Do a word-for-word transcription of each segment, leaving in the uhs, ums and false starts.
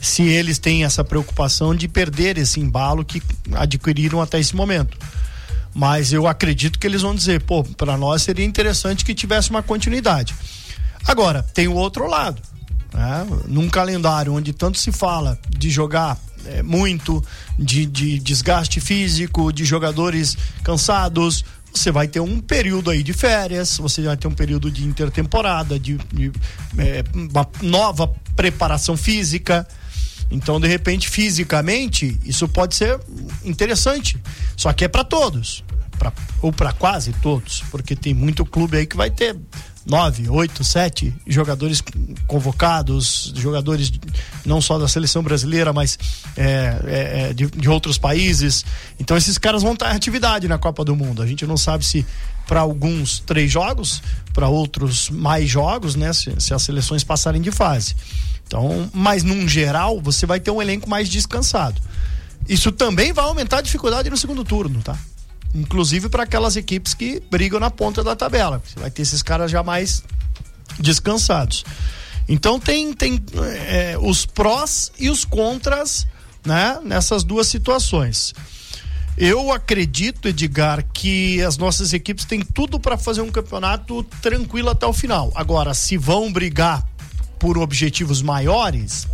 se eles têm essa preocupação de perder esse embalo que adquiriram até esse momento. Mas eu acredito que eles vão dizer, pô, para nós seria interessante que tivesse uma continuidade. Agora, tem o outro lado, né? Num calendário onde tanto se fala de jogar é, muito, de, de desgaste físico, de jogadores cansados, você vai ter um período aí de férias, você vai ter um período de intertemporada, de, de é, uma nova preparação física. Então, de repente, fisicamente, isso pode ser interessante. Só que é para todos, pra, ou para quase todos, porque tem muito clube aí que vai ter nove, oito, sete jogadores convocados, jogadores não só da seleção brasileira, mas é, é, de, de outros países. Então, esses caras vão estar em atividade na Copa do Mundo. A gente não sabe se para alguns três jogos, para outros mais jogos, né? Se, se as seleções passarem de fase. Então, mas num geral, você vai ter um elenco mais descansado. Isso também vai aumentar a dificuldade no segundo turno, tá? Inclusive para aquelas equipes que brigam na ponta da tabela. Você vai ter esses caras já mais descansados. Então tem, tem é, os prós e os contras, né? Nessas duas situações. Eu acredito, Edgar, que as nossas equipes têm tudo para fazer um campeonato tranquilo até o final. Agora, se vão brigar por objetivos maiores,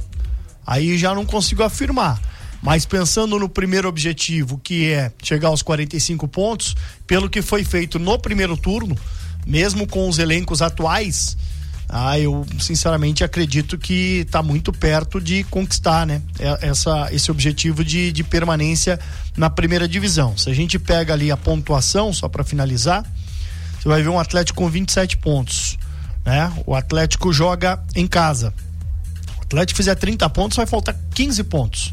aí já não consigo afirmar. Mas pensando no primeiro objetivo, que é chegar aos quarenta e cinco pontos, pelo que foi feito no primeiro turno, mesmo com os elencos atuais, ah, eu sinceramente acredito que está muito perto de conquistar, né? Essa, esse objetivo de, de permanência na primeira divisão. Se a gente pega ali a pontuação, só para finalizar, você vai ver um Atlético com vinte e sete pontos. Né? O Atlético joga em casa. O Atlético fizer trinta pontos, vai faltar quinze pontos.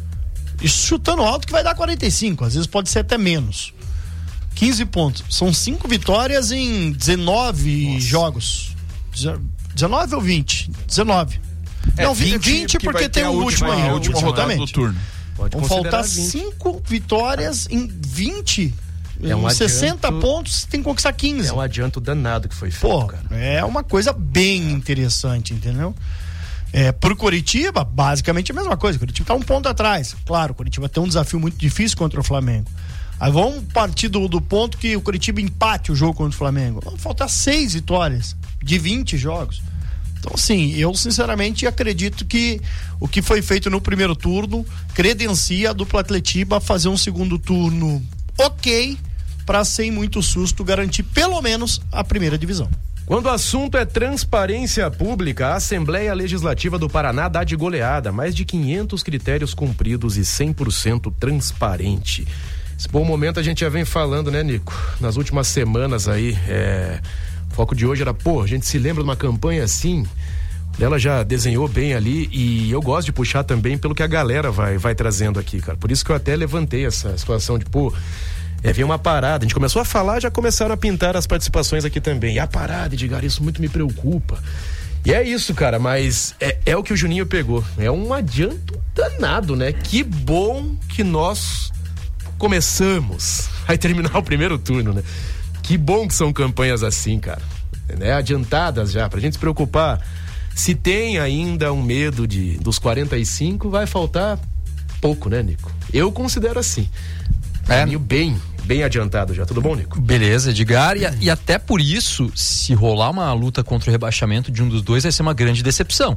Isso chutando alto que vai dar quarenta e cinco, às vezes pode ser até menos. quinze pontos. São cinco vitórias em dezenove Nossa. Jogos. dezenove ou vinte? dezenove. É, não, vinte, vinte porque, porque tem o último aí, a última rodada do turno. Pode Vão faltar cinco vitórias em vinte. É um sessenta adianto, pontos, tem que conquistar quinze. É um adianto danado que foi feito, Pô, cara. É uma coisa bem interessante, entendeu? É, pro Coritiba, basicamente a mesma coisa. O Coritiba tá um ponto atrás. Claro, o Coritiba tem um desafio muito difícil contra o Flamengo. Aí vamos partir do, do ponto que o Coritiba empate o jogo contra o Flamengo. Vão faltar seis vitórias de vinte jogos. Então, assim, eu sinceramente acredito que o que foi feito no primeiro turno credencia a dupla Atletiba a fazer um segundo turno ok, para sem muito susto garantir pelo menos a primeira divisão. Quando o assunto é transparência pública, a Assembleia Legislativa do Paraná dá de goleada, mais de quinhentos critérios cumpridos e cem por cento transparente. Esse bom momento a gente já vem falando, né, Nico? Nas últimas semanas aí, é... o foco de hoje era, pô, a gente se lembra de uma campanha assim, ela já desenhou bem ali e eu gosto de puxar também pelo que a galera vai, vai trazendo aqui, cara. Por isso que eu até levantei essa situação de, pô, é, veio uma parada, a gente começou a falar, já começaram a pintar as participações aqui também. E a parada, Edgar, isso muito me preocupa. E é isso, cara, mas é, é o que o Juninho pegou. É um adianto danado, né? Que bom que nós começamos a terminar o primeiro turno, né? Que bom que são campanhas assim, cara, né? Adiantadas já, pra gente se preocupar. Se tem ainda um medo de, dos quarenta e cinco, vai faltar pouco, né, Nico? Eu considero assim. É meio bem, bem adiantado já. Tudo bom, Nico? Beleza, Edgar. E, e até por isso, se rolar uma luta contra o rebaixamento de um dos dois, vai ser uma grande decepção.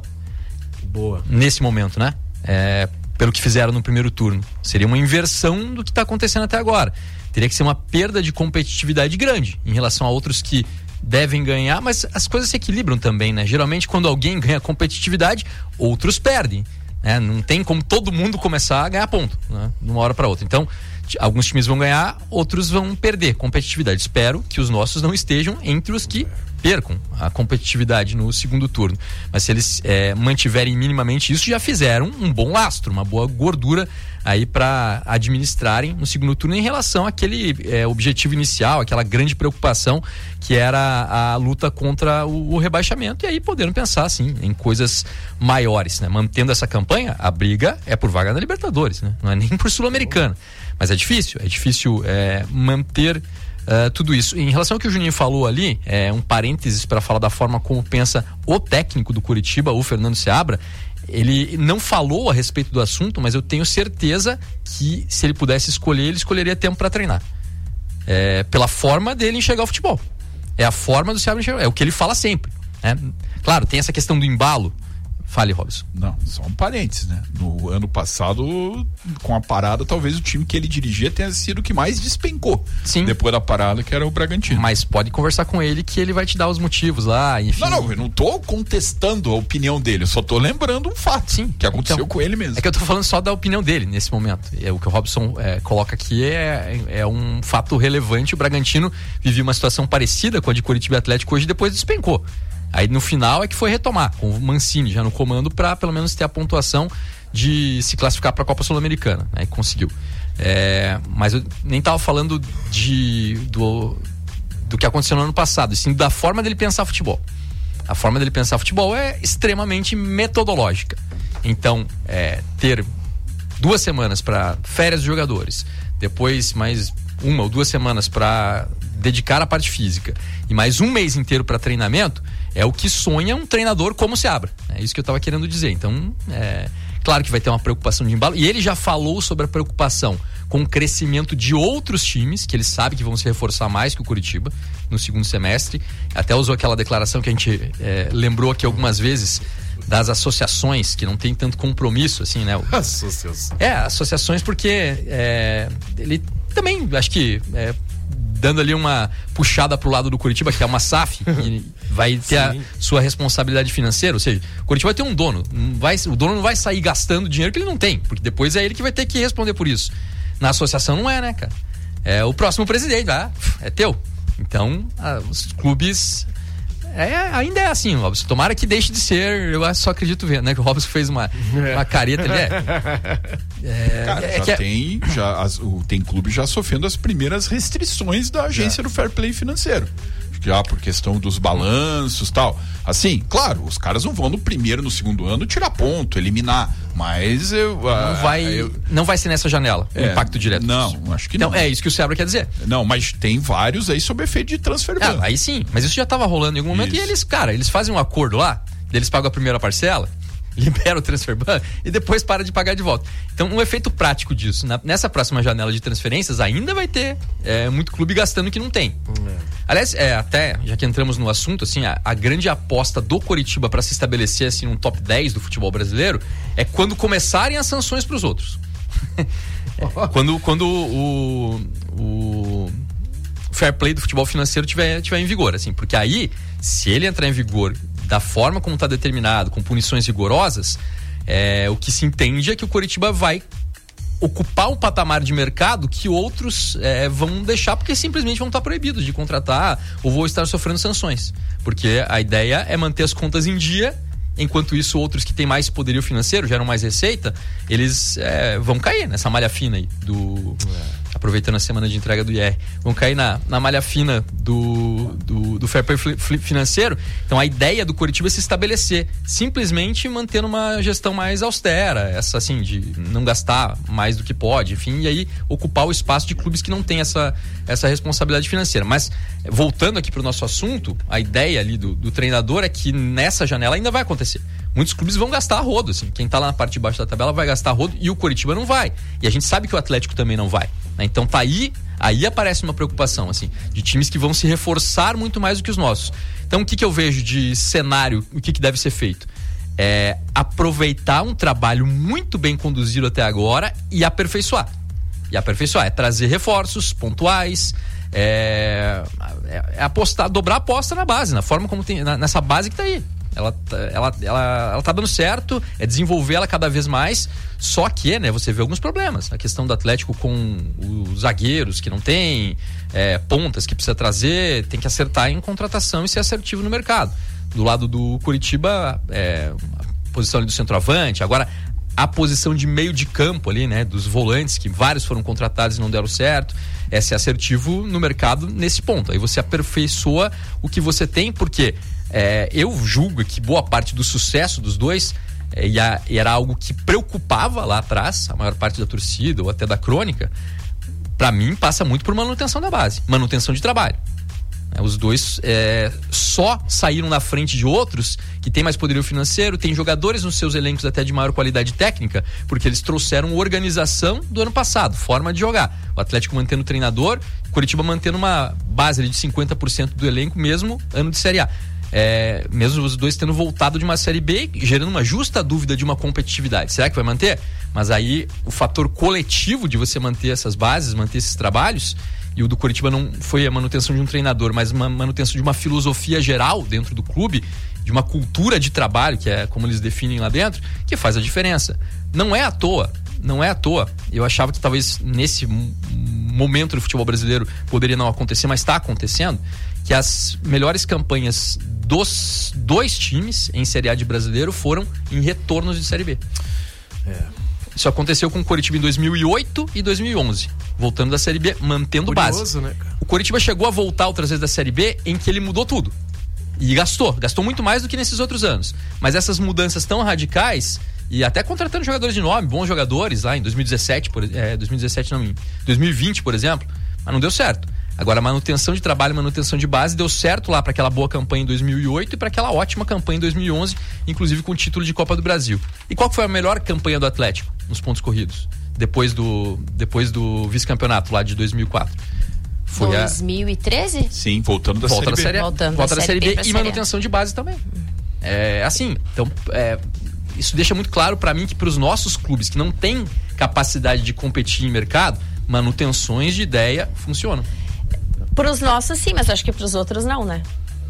Boa. Nesse momento, né? É, pelo que fizeram no primeiro turno. Seria uma inversão do que está acontecendo até agora. Teria que ser uma perda de competitividade grande em relação a outros que devem ganhar, mas as coisas se equilibram também, né? Geralmente, quando alguém ganha competitividade, outros perdem, né? Não tem como todo mundo começar a ganhar ponto, né? De uma hora para outra. Então, alguns times vão ganhar, outros vão perder competitividade. Espero que os nossos não estejam entre os que percam a competitividade no segundo turno. Mas se eles é, mantiverem minimamente isso, já fizeram um bom lastro, uma boa gordura aí para administrarem no segundo turno em relação àquele é, objetivo inicial, aquela grande preocupação que era a luta contra o, o rebaixamento, e aí poderam pensar assim em coisas maiores, né? Mantendo essa campanha, a briga é por vaga na Libertadores, né? Não é nem por Sul-Americana, mas é difícil, é difícil é, manter Uh, tudo isso. Em relação ao que o Juninho falou ali, é um parênteses para falar da forma como pensa o técnico do Coritiba, o Fernando Seabra. ele não falou a respeito do assunto, mas eu tenho certeza que se ele pudesse escolher, ele escolheria tempo para treinar. É, pela forma dele enxergar o futebol. É a forma do Seabra enxergar, é o que ele fala sempre, né? Claro, tem essa questão do embalo. Fale, Robson. Não, só um parênteses, né? No ano passado, com a parada, talvez o time que ele dirigia tenha sido o que mais despencou. Sim. Depois da parada, que era o Bragantino. Mas pode conversar com ele que ele vai te dar os motivos lá, enfim. Não, não, eu não tô contestando a opinião dele, eu só tô lembrando um fato. Sim. Que aconteceu Então, com ele mesmo. É que eu tô falando só da opinião dele nesse momento. É, o que o Robson é, coloca aqui é, é um fato relevante. O Bragantino vivia uma situação parecida com a de Coritiba e Atlético hoje, depois despencou. Aí no final é que foi retomar, com o Mancini já no comando, para pelo menos ter a pontuação de se classificar para a Copa Sul-Americana, né? E conseguiu. É, mas eu nem estava falando de, do, do que aconteceu no ano passado, e sim da forma dele pensar futebol. A forma dele pensar futebol é extremamente metodológica. Então, é, ter duas semanas para férias dos jogadores, depois mais uma ou duas semanas para dedicar a parte física e mais um mês inteiro para treinamento, é o que sonha um treinador como o Seabra. É isso que eu estava querendo dizer. Então, é claro que vai ter uma preocupação de embalo, e ele já falou sobre a preocupação com o crescimento de outros times, que ele sabe que vão se reforçar mais que o Coritiba no segundo semestre. Até usou aquela declaração que a gente é, lembrou aqui algumas vezes, das associações que não tem tanto compromisso, assim, né? Associações. É, associações porque é, ele também, acho que é, dando ali uma puxada pro lado do Coritiba, que é uma S A F, e vai ter a sua responsabilidade financeira, ou seja, o Coritiba vai ter um dono, não vai, o dono não vai sair gastando dinheiro que ele não tem, porque depois é ele que vai ter que responder por isso. Na associação não é, né, cara? É o próximo presidente, ah, é teu. Então, ah, os clubes... É, ainda é assim, Robson. Tomara que deixe de ser. Eu só acredito vendo, né? Que o Robson fez uma, uma careta ali. É, é, Cara, é, já que tem, já, as, o, tem clube já sofrendo as primeiras restrições da agência do Fair Play financeiro. Já por questão dos balanços e tal. Assim, claro, os caras não vão no primeiro, no segundo ano tirar ponto, eliminar. Mas eu. Não vai, eu, não vai ser nessa janela o é, impacto direto. Não, acho que então, não. É isso que o Seabra quer dizer. Não, mas tem vários aí sob efeito de transfer ban. Ah, aí sim, mas isso já estava rolando em algum momento. Isso. E eles, cara, eles fazem um acordo lá, eles pagam a primeira parcela, libera o transfer ban e depois para de pagar de volta. Então, um efeito prático disso, na, nessa próxima janela de transferências, ainda vai ter é, muito clube gastando que não tem. É. Aliás, é, até, já que entramos no assunto, assim, a, a grande aposta do Coritiba para se estabelecer assim, um top dez do futebol brasileiro é quando começarem as sanções para os outros. é, quando quando o, o fair play do futebol financeiro tiver, tiver em vigor, assim, porque aí, se ele entrar em vigor da forma como está determinado, com punições rigorosas, é, o que se entende é que o Coritiba vai ocupar um patamar de mercado que outros é, vão deixar porque simplesmente vão estar proibidos de contratar ou vão estar sofrendo sanções. Porque a ideia é manter as contas em dia, enquanto isso outros que têm mais poderio financeiro, geram mais receita, eles é, vão cair nessa malha fina aí do... É. Aproveitando a semana de entrega do I R, vão cair na, na malha fina do, do, do fair play financeiro. Então a ideia do Coritiba é se estabelecer, simplesmente mantendo uma gestão mais austera, essa assim, de não gastar mais do que pode, enfim, e aí ocupar o espaço de clubes que não têm essa, essa responsabilidade financeira. Mas, voltando aqui para o nosso assunto, a ideia ali do, do treinador é que nessa janela ainda vai acontecer. Muitos clubes vão gastar a rodo, assim. Quem tá lá na parte de baixo da tabela vai gastar a rodo e o Coritiba não vai. E a gente sabe que o Atlético também não vai, né? Então tá aí, aí aparece uma preocupação, assim, de times que vão se reforçar muito mais do que os nossos. Então o que que eu vejo de cenário, o que que deve ser feito? É aproveitar um trabalho muito bem conduzido até agora e aperfeiçoar. E aperfeiçoar é trazer reforços pontuais, é, é apostar, dobrar a aposta na base, na forma como tem, na, nessa base que tá aí. Ela, ela, ela, ela tá dando certo, é desenvolver ela cada vez mais, só que, né, você vê alguns problemas. A questão do Atlético com os zagueiros que não tem, é, pontas que precisa trazer, tem que acertar em contratação e ser assertivo no mercado. Do lado do Coritiba, é, a posição ali do centroavante, agora a posição de meio de campo ali, né, dos volantes, que vários foram contratados e não deram certo, é ser assertivo no mercado nesse ponto. Aí você aperfeiçoa o que você tem, porque é, eu julgo que boa parte do sucesso dos dois é, e, a, e era algo que preocupava lá atrás a maior parte da torcida ou até da crônica. Para mim passa muito por manutenção da base, manutenção de trabalho. Os dois é, só saíram na frente de outros que tem mais poderio financeiro, tem jogadores nos seus elencos até de maior qualidade técnica, porque eles trouxeram organização do ano passado, forma de jogar. O Atlético mantendo o treinador, o Coritiba mantendo uma base ali de cinquenta por cento do elenco, mesmo ano de Série A. É, mesmo os dois tendo voltado de uma Série B, gerando uma justa dúvida de uma competitividade. Será que vai manter? Mas aí o fator coletivo de você manter essas bases, manter esses trabalhos, e o do Coritiba não foi a manutenção de um treinador, mas uma manutenção de uma filosofia geral dentro do clube, de uma cultura de trabalho, que é como eles definem lá dentro, que faz a diferença. Não é à toa, não é à toa. Eu achava que talvez nesse momento do futebol brasileiro poderia não acontecer, mas está acontecendo, que as melhores campanhas dos dois times em Série A de brasileiro foram em retornos de Série B. É. Isso aconteceu com o Coritiba em dois mil e oito e dois mil e onze, voltando da Série B, mantendo Curioso, base. Né, cara? O Coritiba chegou a voltar outras vezes da Série B em que ele mudou tudo. E gastou, gastou muito mais do que nesses outros anos. Mas essas mudanças tão radicais, e até contratando jogadores de nome, bons jogadores lá em dois mil e dezessete, por, é, dois mil e dezessete não, em dois mil e vinte, por exemplo, mas não deu certo. Agora, a manutenção de trabalho, manutenção de base deu certo lá para aquela boa campanha em dois mil e oito e para aquela ótima campanha em dois mil e onze, inclusive com o título de Copa do Brasil. E qual foi a melhor campanha do Atlético nos pontos corridos? Depois do, depois do vice-campeonato lá de dois mil e quatro. Foi dois mil e treze? A... Sim, voltando da volta Série B. Da série, voltando volta da, da Série B, B e manutenção de base também. É assim, então, é, isso deixa muito claro para mim que para os nossos clubes que não têm capacidade de competir em mercado, manutenções de ideia funcionam. Para os nossos sim, mas acho que para os outros não, né?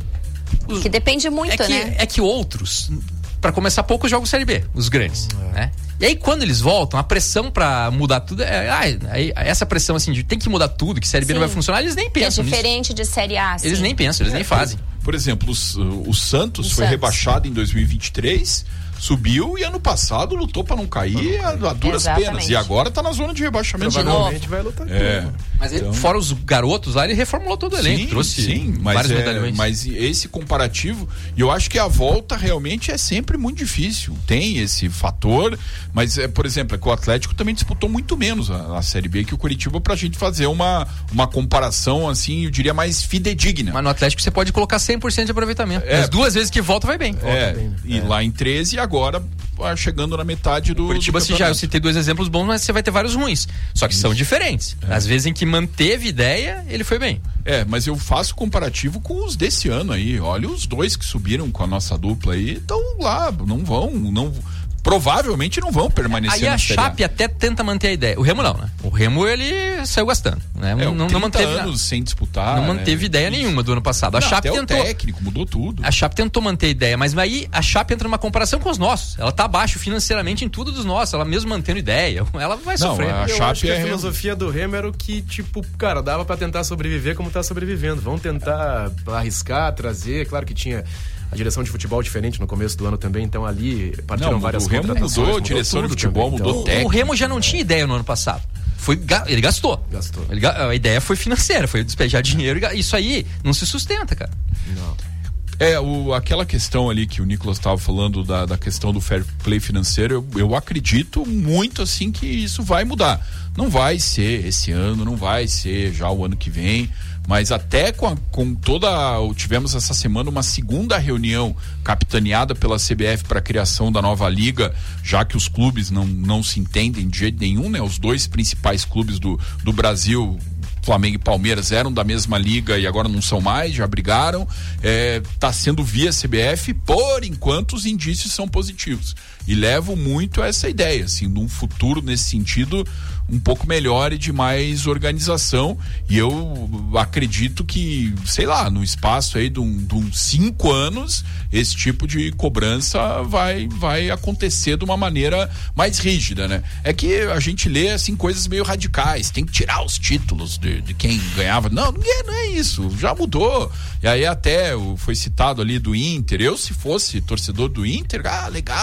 Os... Que depende muito, é que, né? É que outros, para começar, poucos jogam Série B, os grandes, é. né? E aí quando eles voltam, a pressão para mudar tudo, é, ah, essa pressão assim de tem que mudar tudo, que Série B sim. não vai funcionar, eles nem pensam é diferente nisso. de Série A, sim. Eles nem pensam, eles é, nem fazem. Por, por exemplo, os, o Santos o foi Santos. rebaixado em dois mil e vinte e três, subiu e ano passado lutou para não cair a, a duras Exatamente. penas. E agora tá na zona de rebaixamento. Provavelmente vai lutar. É. Mas ele, então... fora os garotos lá, ele reformulou todo o elenco, sim, trouxe sim, mas vários é, medalhões. Mas esse comparativo, e eu acho que a volta realmente é sempre muito difícil. Tem esse fator, mas, é, por exemplo, é que o Atlético também disputou muito menos a, a Série B que o Coritiba, pra gente fazer uma, uma comparação, assim, eu diria mais fidedigna. Mas no Atlético você pode colocar cem por cento de aproveitamento. É, As duas vezes que volta, vai bem. É, volta bem, né? E é. lá em treze e agora chegando na metade do. Curitiba, do se já eu citei dois exemplos bons, mas você vai ter vários ruins. Só que Isso. são diferentes. É. Às vezes em que manteve ideia, ele foi bem. É, mas eu faço comparativo com os desse ano aí. Olha, os dois que subiram com a nossa dupla aí estão lá, não vão, não. Provavelmente não vão permanecer aí na a Chape até tenta manter a ideia. O Remo não, né? O Remo ele saiu gastando, né? É, não, não manteve anos sem disputar. Não manteve né? ideia nenhuma do ano passado. A não, Chape até tentou. O técnico mudou tudo. A Chape tentou manter a ideia, mas aí a Chape entra numa comparação com os nossos. Ela tá abaixo financeiramente em tudo dos nossos. Ela mesmo mantendo ideia, ela vai não, sofrer. A eu Chape acho que é a filosofia do Remo era o que, tipo, cara, dava pra tentar sobreviver como tá sobrevivendo. Vamos tentar arriscar, trazer. Claro que tinha a direção de futebol diferente no começo do ano também, então ali partiram não, várias o Remo mudou, a direção de futebol também, mudou então, técnico. O Remo já não tinha ideia no ano passado. Foi, ele gastou. Gastou. Ele, a ideia foi financeira, foi despejar dinheiro. Isso aí não se sustenta, cara. Não. É, o, aquela questão ali que o Nicolas estava falando da, da questão do fair play financeiro, eu, eu acredito muito assim que isso vai mudar. Não vai ser esse ano, não vai ser já o ano que vem, mas até com, a, com toda. Tivemos essa semana uma segunda reunião capitaneada pela C B F para a criação da nova liga, já que os clubes não, não se entendem de jeito nenhum, né? Os dois principais clubes do, do Brasil, Flamengo e Palmeiras, eram da mesma liga e agora não são mais, já brigaram. Está é, sendo via C B F, por enquanto os indícios são positivos. E levo muito a essa ideia, assim, de um futuro nesse sentido um pouco melhor e de mais organização. E eu acredito que, sei lá, no espaço aí de, um, de uns cinco anos, esse tipo de cobrança vai, vai acontecer de uma maneira mais rígida, né? É que a gente lê, assim, coisas meio radicais, tem que tirar os títulos de, de quem ganhava. Não, não é, não é isso, já mudou. E aí até foi citado ali do Inter, eu se fosse torcedor do Inter, ah, legal, foi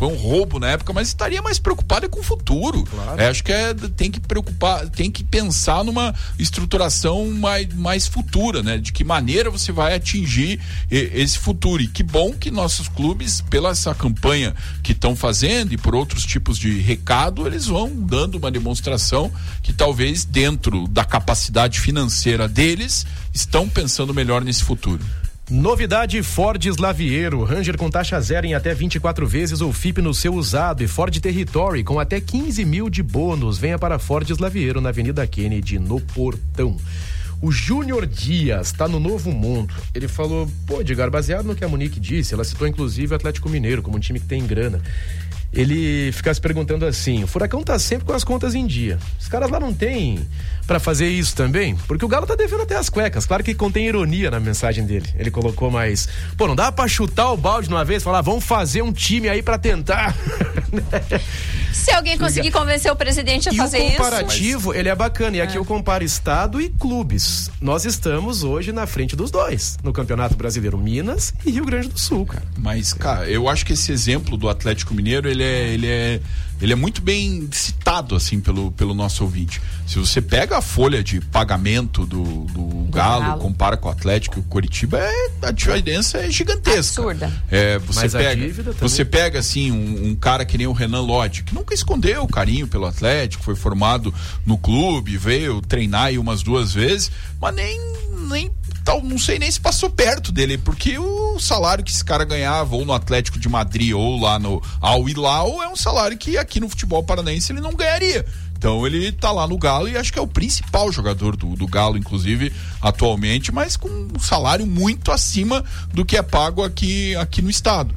foi um roubo na época, mas estaria mais preocupado é com o futuro. Claro. É, acho que é, tem que preocupar, tem que pensar numa estruturação mais, mais futura, né? De que maneira você vai atingir e, esse futuro. E que bom que nossos clubes, pela essa campanha que estão fazendo e por outros tipos de recado, eles vão dando uma demonstração que talvez dentro da capacidade financeira deles estão pensando melhor nesse futuro. Novidade Ford Slaviero, Ranger com taxa zero em até vinte e quatro vezes ou F I P no seu usado e Ford Territory com até quinze mil de bônus. Venha para Ford Slaviero na Avenida Kennedy, no Portão. O Júnior Dias tá no Novo Mundo. Ele falou, pô, Edgar, baseado no que a Monique disse, ela citou inclusive o Atlético Mineiro como um time que tem grana. Ele fica se perguntando assim, o Furacão tá sempre com as contas em dia. Os caras lá não tem pra fazer isso também? Porque o Galo tá devendo até as cuecas. Claro que contém ironia na mensagem dele. Ele colocou mais, pô, não dá pra chutar o balde de uma vez e falar, vamos fazer um time aí pra tentar. Se alguém conseguir convencer o presidente a e fazer o comparativo, isso... Mas... ele é bacana. E aqui é. eu comparo estado e clubes. Nós estamos hoje na frente dos dois. No Campeonato Brasileiro, Minas e Rio Grande do Sul, cara. Mas, cara, eu acho que esse exemplo do Atlético Mineiro, ele é, ele é, ele é muito bem citado, assim, pelo, pelo nosso ouvinte. Se você pega a folha de pagamento do, do Galo, Galo, compara com o Atlético e o Coritiba, é, a diferença é gigantesca. Absurda. É, você, pega, você pega, assim, um, um cara que nem o Renan Lodge, que nunca escondeu o carinho pelo Atlético, foi formado no clube, veio treinar aí umas duas vezes, mas nem... nem Tal, não sei nem se passou perto dele, porque o salário que esse cara ganhava ou no Atlético de Madrid ou lá no Al Hilal é um salário que aqui no futebol paranaense ele não ganharia. Então ele tá lá no Galo e acho que é o principal jogador do, do Galo, inclusive, atualmente, mas com um salário muito acima do que é pago aqui, aqui no estado.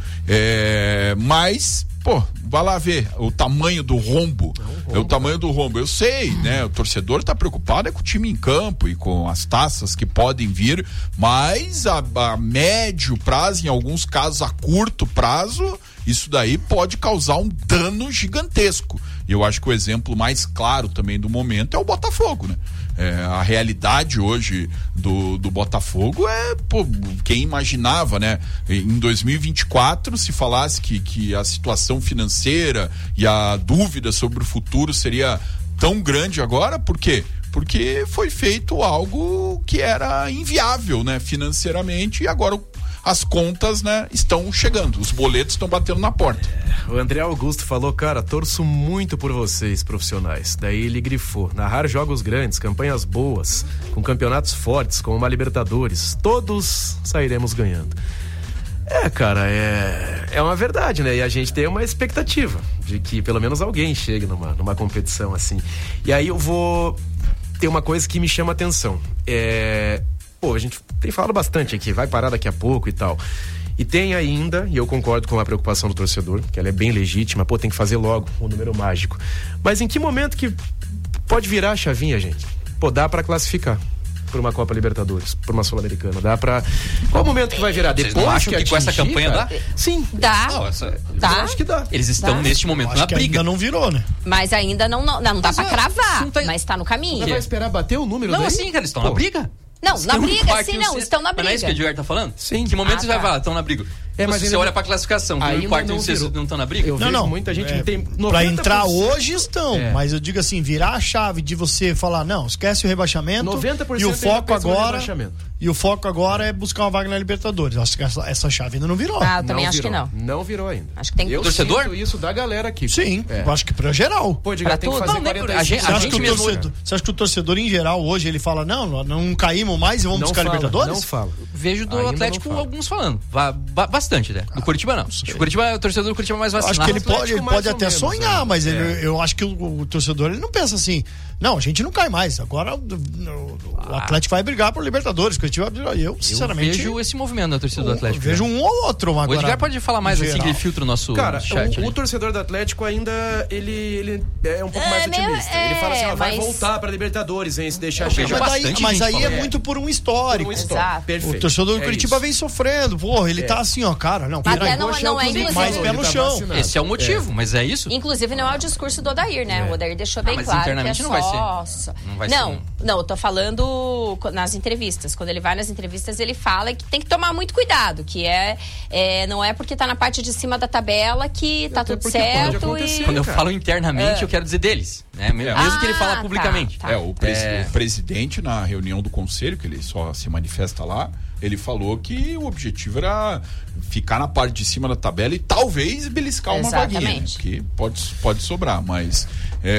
É, mas... Pô, vai lá ver o tamanho do rombo. É, um rombo, é o tamanho do rombo. Eu sei, né? O torcedor tá preocupado é com o time em campo e com as taças que podem vir, mas a, a médio prazo, em alguns casos a curto prazo, isso daí pode causar um dano gigantesco. E eu acho que o exemplo mais claro também do momento é o Botafogo, né? É, a realidade hoje do, do Botafogo é, pô, quem imaginava, né? Em dois mil e vinte e quatro, se falasse que, que a situação financeira e a dúvida sobre o futuro seria tão grande agora, por quê? Porque foi feito algo que era inviável, né? Financeiramente, e agora as contas, né, estão chegando, os boletos estão batendo na porta. É, o André Augusto falou, cara, torço muito por vocês, profissionais. Daí ele grifou, narrar jogos grandes, campanhas boas, com campeonatos fortes, como uma Libertadores, todos sairemos ganhando. É, cara, é, é uma verdade, né? E a gente tem uma expectativa de que pelo menos alguém chegue numa, numa competição assim. E aí eu vou... Tem uma coisa que me chama a atenção. É... Pô, a gente tem falado bastante aqui, vai parar daqui a pouco e tal. E tem ainda, e eu concordo com a preocupação do torcedor, que ela é bem legítima, pô, tem que fazer logo o número mágico. Mas em que momento que pode virar a chavinha, gente? Pô, dá pra classificar por uma Copa Libertadores, por uma Sul-Americana, dá pra... Qual o momento que vai virar? Vocês Depois não acham que, que atingir, com essa campanha cara? dá? Sim. Dá. Não, essa... Dá. Eu acho que dá. Eles estão Dá. neste momento acho na que briga. ainda não virou, né? Mas ainda não, não, não dá Mas pra é, cravar, não tá- mas tá no caminho. Você vai esperar bater o número Não, daí? assim, cara, eles estão Pô. na briga. Não, Eles na estão no briga, quarto sim, e o não, sexto. estão na Mas não é isso que o briga. Edgar tá falando? Sim. Que momento Ah, você vai tá. falar, estão na briga? É, mas Se você ainda- olha pra classificação, Ainda o quarto e não o sexto virou. não estão na briga? Eu Não, vejo não. muita gente é, que tem pra noventa por cento. entrar hoje estão, É. mas eu digo assim, virar a chave de você falar, não, esquece o rebaixamento noventa por e cento o foco ainda pensa no agora rebaixamento. e o foco agora é buscar uma vaga na Libertadores. Acho que essa, essa chave ainda não virou. Ah, eu também Não acho que virou. não. Não virou ainda. Acho que tem que... Eu Torcedor? sinto isso da galera aqui. Sim, É. eu acho que pra geral. Pô, Edgar, Pra tem que tudo? fazer Não, nem por- quarenta e seis. a Você acha, gente que o mesmo- torcedor, você acha que o torcedor em geral hoje ele fala, não, não caímos mais e vamos Não buscar fala, Libertadores? não fala. Vejo do Ainda Atlético não fala. alguns falando. Va- ba- bastante, né? Do Curitiba não. O Curitiba, o torcedor do Curitiba é mais Eu vacinado. acho que ele Atlético pode, ele mais pode ou até menos, sonhar, né? mas ele- É. eu acho que o, o torcedor ele não pensa assim, não, a gente não cai mais, agora o, o- o Atlético vai brigar por Libertadores, Curitiba, eu sinceramente Eu vejo esse movimento da torcida do eu Atlético. vejo um ou outro O agora. Edgar pode falar mais em assim, geral. que ele filtra o nosso Cara, chat. o, ali. o torcedor do Atlético ainda, ele, ele é um pouco É, mais meio- otimista. é, ele fala assim, ó, vai mas- voltar pra Libertadores, hein, se deixar Eu chegar. vejo Mas, daí- bastante mas gente aí é falando. muito por um histórico. Por um histórico. Exato. Perfeito. O torcedor do É Curitiba isso. vem sofrendo, porra, ele É. tá assim, ó, cara, não. Até peraí. não, Coxa não é é o que inclusive. mais pé no chão. vacinado. Esse é o motivo, mas é isso? Inclusive não é o discurso do Odair, né? É. O Odair deixou bem Ah, mas claro internamente que é não vai só... ser. Não vai não, ser um- não, eu tô falando co- nas entrevistas. Quando ele vai nas entrevistas, ele fala que tem que tomar muito cuidado, que é, é não é porque tá na parte de cima da tabela que tá Até tudo porque pode certo acontecer. e... Quando eu cara. falo internamente, É. eu quero dizer deles, né? Mesmo Ah, que ele fala tá, publicamente. tá. É, o, presi- É. o presidente, na reunião do conselho, que ele só se manifesta lá, ele falou que o objetivo era ficar na parte de cima da tabela e talvez beliscar uma vaguinha, né? Exatamente. Que pode, pode sobrar, mas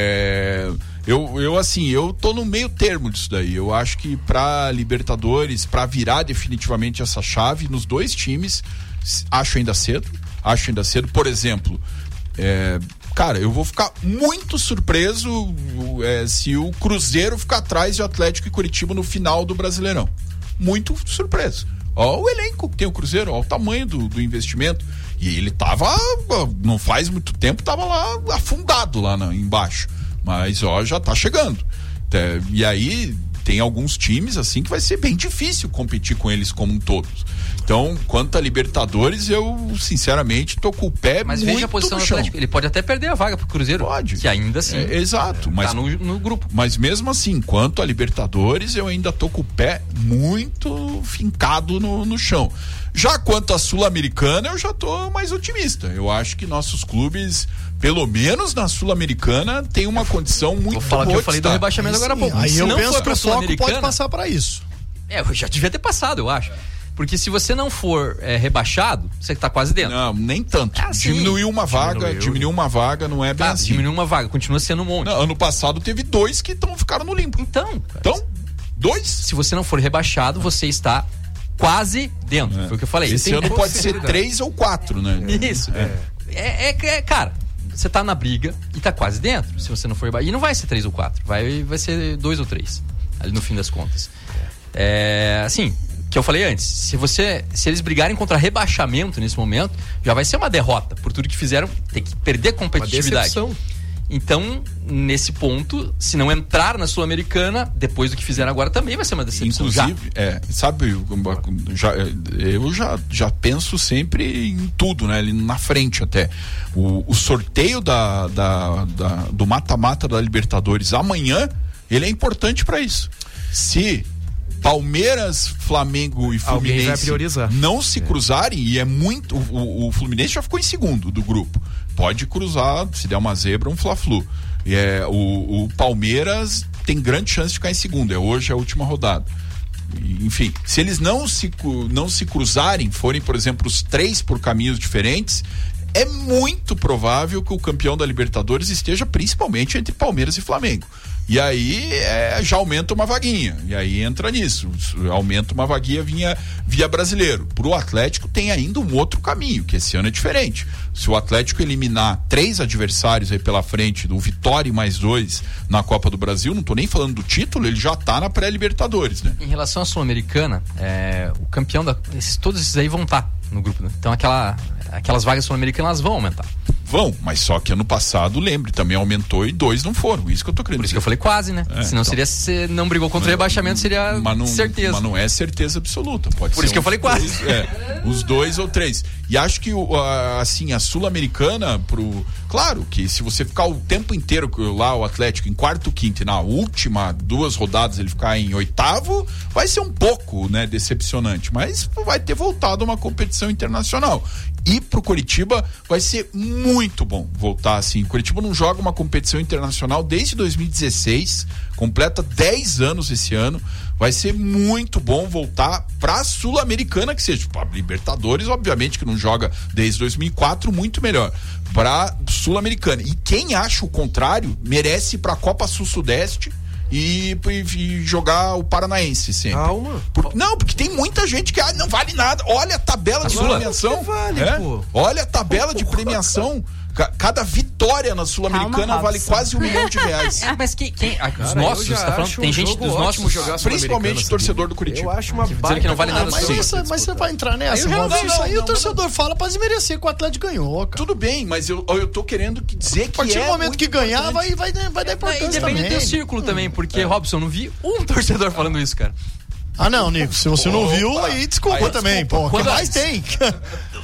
é, eu, eu assim, eu tô no meio termo disso daí. Eu acho que pra Libertadores, pra virar definitivamente essa chave nos dois times, s- acho ainda cedo, acho ainda cedo. Por exemplo, é, cara, eu vou ficar muito surpreso é, se o Cruzeiro ficar atrás de Atlético e Curitiba no final do Brasileirão. Muito surpreso. Ó o elenco que tem o Cruzeiro, ó o tamanho do, do investimento. E ele tava, ó, não faz muito tempo, tava lá afundado lá na- embaixo. Mas, ó, já tá chegando. É, e aí tem alguns times, assim, que vai ser bem difícil competir com eles como um todo. Então, quanto a Libertadores, eu, sinceramente, tô com o pé Mas muito veja a posição no do chão. Atlético. Ele pode até perder a vaga pro Cruzeiro. Pode. Que ainda assim É, exato, mas tá no, no grupo. Mas mesmo assim, quanto a Libertadores, eu ainda tô com o pé muito fincado no, no chão. Já quanto a Sul-Americana, eu já tô mais otimista. Eu acho que nossos clubes, pelo menos na Sul-Americana, tem uma condição muito Vou falar boa que eu de falei do estar. rebaixamento agora há pouco. Aí Se eu não penso for que pra o foco pode Sul-Americana- passar pra isso. É, eu já devia ter passado, eu acho. Porque se você não for é, rebaixado, você tá quase dentro. Não, nem tanto. Ah, sim. Diminuiu uma vaga, Diminuiu. diminuiu uma vaga, não é bem Tá, assim. diminuiu uma vaga, continua sendo um monte. Não, ano passado teve dois que tão, ficaram no limbo. Então, cara, Então, dois? se você não for rebaixado, você está quase dentro. Foi o que eu falei. Esse Tem ano pode ser possibilidade. três ou quatro, né? Isso. É. É, é, é, cara, você tá na briga e tá quase dentro. Se você não for rebaixado. E não vai ser três ou quatro. Vai, vai ser dois ou três. Ali no fim das contas. É, assim, que eu falei antes. Se você. Se eles brigarem contra rebaixamento nesse momento, já vai ser uma derrota. Por tudo que fizeram, tem que perder Uma competitividade. decepção. Então, nesse ponto, se não entrar na Sul-Americana, depois do que fizeram agora, também vai ser uma decepção. Inclusive, é, sabe, já, eu já, já penso sempre em tudo, né? Ali na frente até. O, o sorteio da, da, da- do mata-mata da Libertadores amanhã, ele é importante para isso. Se Palmeiras, Flamengo e Alguém vai Fluminense priorizar. não se cruzarem, e é muito. O, o Fluminense já ficou em segundo do grupo. Pode cruzar, se der uma zebra, um Fla-Flu. E é, o, o Palmeiras tem grande chance de ficar em segundo. É hoje a última rodada. E, enfim, se eles não se, cu- não se cruzarem, forem, por exemplo, os três por caminhos diferentes, é muito provável que o campeão da Libertadores esteja principalmente entre Palmeiras e Flamengo. E aí é, já aumenta uma vaguinha. E aí entra nisso. Aumenta uma vaguinha via, via brasileiro. Pro Atlético tem ainda um outro caminho, que esse ano é diferente. Se o Atlético eliminar três adversários aí pela frente, do Vitória e mais dois na Copa do Brasil, não tô nem falando do título, ele já tá na pré-Libertadores, né? Em relação à Sul-Americana, é, o campeão da. Esses, todos esses aí vão estar no grupo, né? Então aquela, aquelas vagas sul-americanas elas vão aumentar. Vão, mas só que ano passado, lembre, também aumentou e dois não foram. Isso que eu tô querendo Por isso dizer. que eu falei quase, né? É, Senão então. seria se não brigou contra o rebaixamento, seria mas não, certeza. Mas não é certeza absoluta. Pode Por ser isso que eu uns falei quase. dois, é, os dois ou três. E acho que o, a, assim, a Sul-Americana, pro. Claro que se você ficar o tempo inteiro lá, o Atlético, em quarto, quinto, e na última duas rodadas ele ficar em oitavo, vai ser um pouco, né, decepcionante. Mas vai ter voltado a uma competição internacional. E pro Curitiba vai ser muito bom voltar assim. O Curitiba não joga uma competição internacional desde dois mil e dezesseis, completa dez anos esse ano. Vai ser muito bom voltar pra Sul-Americana, que seja, tipo, a Libertadores, obviamente que não joga desde dois mil e quatro, muito melhor. Pra Sul-Americana. E quem acha o contrário, merece ir pra Copa Sul-Sudeste e, e, e jogar o Paranaense sempre. Calma. Por- não, porque tem muita gente que ah, não vale nada. Olha a tabela de Sula? premiação. Que vale, é? pô. Olha a tabela de premiação. Ca- Cada vitória na Sul-Americana Calma, vale Robson. quase um milhão de reais. Ah, mas que, quem, ah, os Cara, nossos, eu já você tá falando? acho Tem um gente jogo dos ótimo nossos. jogar Principalmente Sul-Americana, torcedor sabia? do Curitiba. Eu acho uma Que dizendo baita que não vale de nada uma pra Mas, Sim. isso, mas você vai entrar nessa, Aí eu já Robson. não, Isso aí não, o torcedor não. fala pra desmerecer que o Atlético ganhou, cara. Tudo bem, mas eu, eu tô querendo que dizer A que partir é do momento muito que ganhar, importante. vai, vai, vai dar E importância depende do também. teu círculo também, porque, Robson, eu não vi um torcedor falando isso, cara. Ah, não, Nico, se você não Opa. viu, aí desculpa Aí, também, desculpa. pô. O que Quando- mais tem?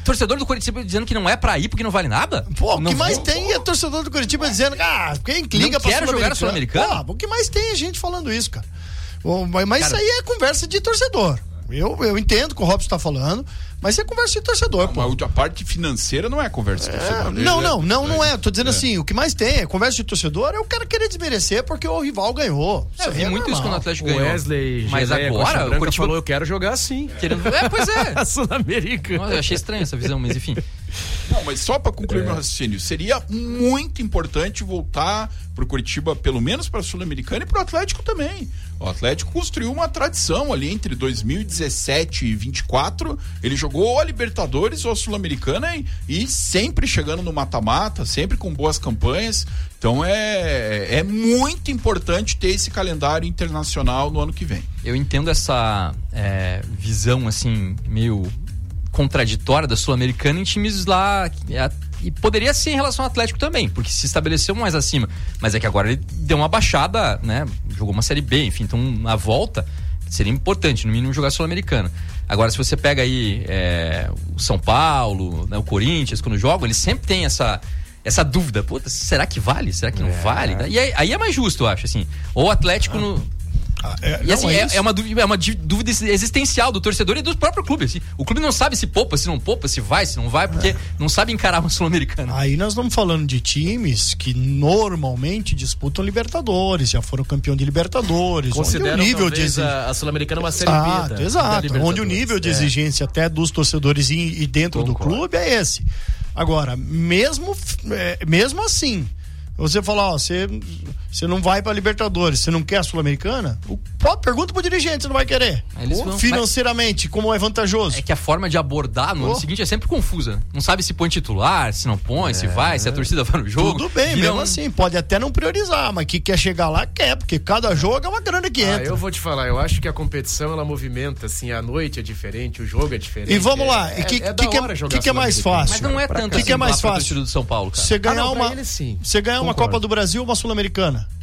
torcedor do Coritiba dizendo que não é pra ir porque não vale nada? Pô, o não que mais vou. tem é torcedor do Curitiba dizendo, ah, quem liga Não pra quero jogar a Sul-Americana? Pô, o que mais tem é gente falando isso, cara. Bom, mas mas Cara, isso aí é conversa de torcedor. Eu, eu entendo o que o Robson tá falando, mas é conversa de torcedor, Não, pô. mas a parte financeira não é conversa de torcedor. É, não, não, não, não é. Tô dizendo É. assim, o que mais tem é conversa de torcedor é o cara querer desmerecer porque o rival ganhou. É, eu vi aí é muito isso quando o normal. Atlético O ganhou. Wesley Mas Geleia Coxa agora o Branca Coritiba falou, eu quero jogar assim. querendo... É, pois é. A Sul-Americana. Nossa, eu achei estranho essa visão, mas enfim. Não, mas só para concluir meu raciocínio, seria muito importante voltar pro Curitiba, pelo menos para a Sul-Americana e pro Atlético também. O Atlético construiu uma tradição ali entre dois mil e dezessete e vinte e quatro, ele jogou a Libertadores ou a Sul-Americana e, e sempre chegando no mata-mata, sempre com boas campanhas. Então é, é muito importante ter esse calendário internacional no ano que vem. Eu entendo essa é, visão, assim, meio contraditória da Sul-Americana em times lá. É, e poderia ser em relação ao Atlético também, porque se estabeleceu mais acima. Mas é que agora ele deu uma baixada, né? Jogou uma Série B, enfim. Então, na volta, seria importante, no mínimo, jogar Sul-Americana. Agora, se você pega aí é, o São Paulo, né, o Corinthians, quando jogam, eles sempre têm essa... essa dúvida, puta, será que vale? Será que não É. vale? E aí, aí é mais justo, eu acho, assim. Ou o Atlético no... Ah, é, E não, assim, é é, isso. é uma dúvida, é uma di- dúvida existencial do torcedor e do próprio clube. Assim. O clube não sabe se poupa, se não poupa, se vai, se não vai, porque É. não sabe encarar uma Sul-Americana. Aí nós estamos falando de times que normalmente disputam Libertadores, já foram campeão de Libertadores, Consideram onde o nível de talvez, exigência... a, a Sul-Americana uma série B Exato, da, da exato. Libertadores. Onde o nível de É. exigência até dos torcedores e, e dentro Concordo. do clube é esse. Agora, mesmo, é, mesmo assim, você falar, ó, você, você não vai pra Libertadores, você não quer a Sul-Americana? O próprio pergunta pro dirigente, você não vai querer. Aí eles vão- Financeiramente, como é vantajoso? É que a forma de abordar no Oh. ano seguinte é sempre confusa. Não sabe se põe titular, se não põe, se vai, se a torcida vai no jogo. Tudo bem, Vira mesmo um- assim, pode até não priorizar, mas que quer chegar lá, quer, porque cada jogo é uma grana que Ah, entra. eu vou te falar, eu acho que a competição ela movimenta, assim, a noite é diferente, o jogo é diferente. E vamos lá, é, e que, é que, da que, hora é, jogar que, que é mais Sul-Americana. fácil? Mas não é Pra tanto cá. Que que é assim mais lá pra fácil? torcida do São Paulo, cara. Você ganhar, Ah, não, pra uma, ele, sim. você ganhar uma Concordo. Copa do Brasil ou uma Sul-Americana?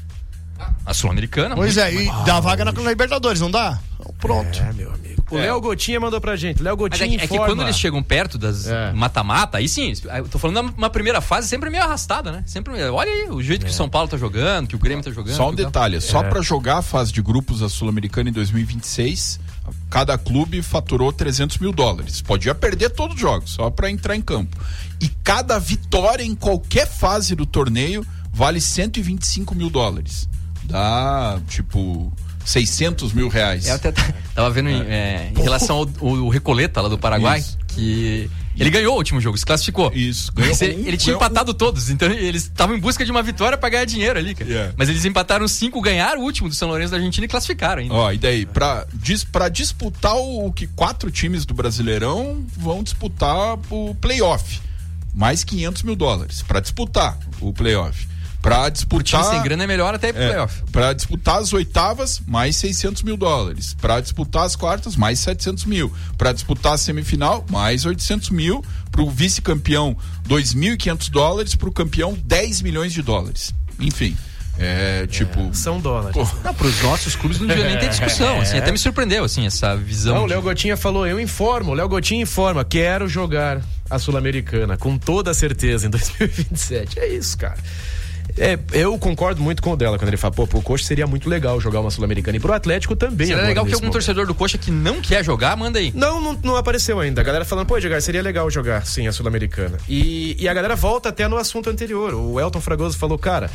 A Sul-Americana? Pois muito é, e mais. dá vaga na, na Libertadores, não dá? Então, pronto. É, meu amigo. O É. Léo Gotinha mandou pra gente. Léo Mas Gotinha é que, é que informa. quando eles chegam perto das É. mata-mata, aí sim, eu tô falando uma primeira fase sempre meio arrastada, né? Sempre, olha aí o jeito que o São Paulo tá jogando, que o Grêmio tá jogando. Só um que o- detalhe, só É. para jogar a fase de grupos da Sul-Americana em dois mil e vinte e seis, cada clube faturou trezentos mil dólares. Podia perder todos os jogos, só para entrar em campo. E cada vitória em qualquer fase do torneio vale cento e vinte e cinco mil dólares. Dá, tipo, seiscentos mil reais. Eu até t- tava vendo em, é, em relação ao, ao Recoleta lá do Paraguai, Isso. que ele ganhou o último jogo, se classificou. Isso, ganhou Mas ele, um, ele tinha ganhou empatado todos, então eles estavam em busca de uma vitória pra ganhar dinheiro ali, cara. Yeah. Mas eles empataram cinco, ganharam o último do São Lourenço da Argentina e classificaram ainda. Ó, e daí, pra, dis, pra disputar o, o que quatro times do Brasileirão vão disputar o playoff. Mais quinhentos mil dólares. Pra disputar o playoff. Pra O time disputar. sem grana é melhor até ir pro É, playoff. pra disputar as oitavas, mais seiscentos mil dólares. Pra disputar as quartas, mais setecentos mil. Pra disputar a semifinal, mais oitocentos mil. Pro vice-campeão, dois mil e quinhentos dólares. Pro campeão, dez milhões de dólares. Enfim, é tipo. São dólares. Pô, Não, pros nossos clubes não devia nem ter discussão, assim, até me surpreendeu, assim, essa visão. Não, o de- Léo Gotinha falou, eu informo, o Léo Gotinha informa, quero jogar a Sul-Americana, com toda certeza, em dois mil e vinte e sete. É isso, cara. É, eu concordo muito com o dela, quando ele fala, pô, pro Coxa seria muito legal jogar uma Sul-Americana, e pro Atlético também. Seria agora, legal que nesse algum momento. torcedor do Coxa que não quer jogar, manda aí. Não, não, não apareceu ainda. A galera falando, pô, Edgar, seria legal jogar, sim, a Sul-Americana. E, e a galera volta até no assunto anterior. O Elton Fragoso falou, cara,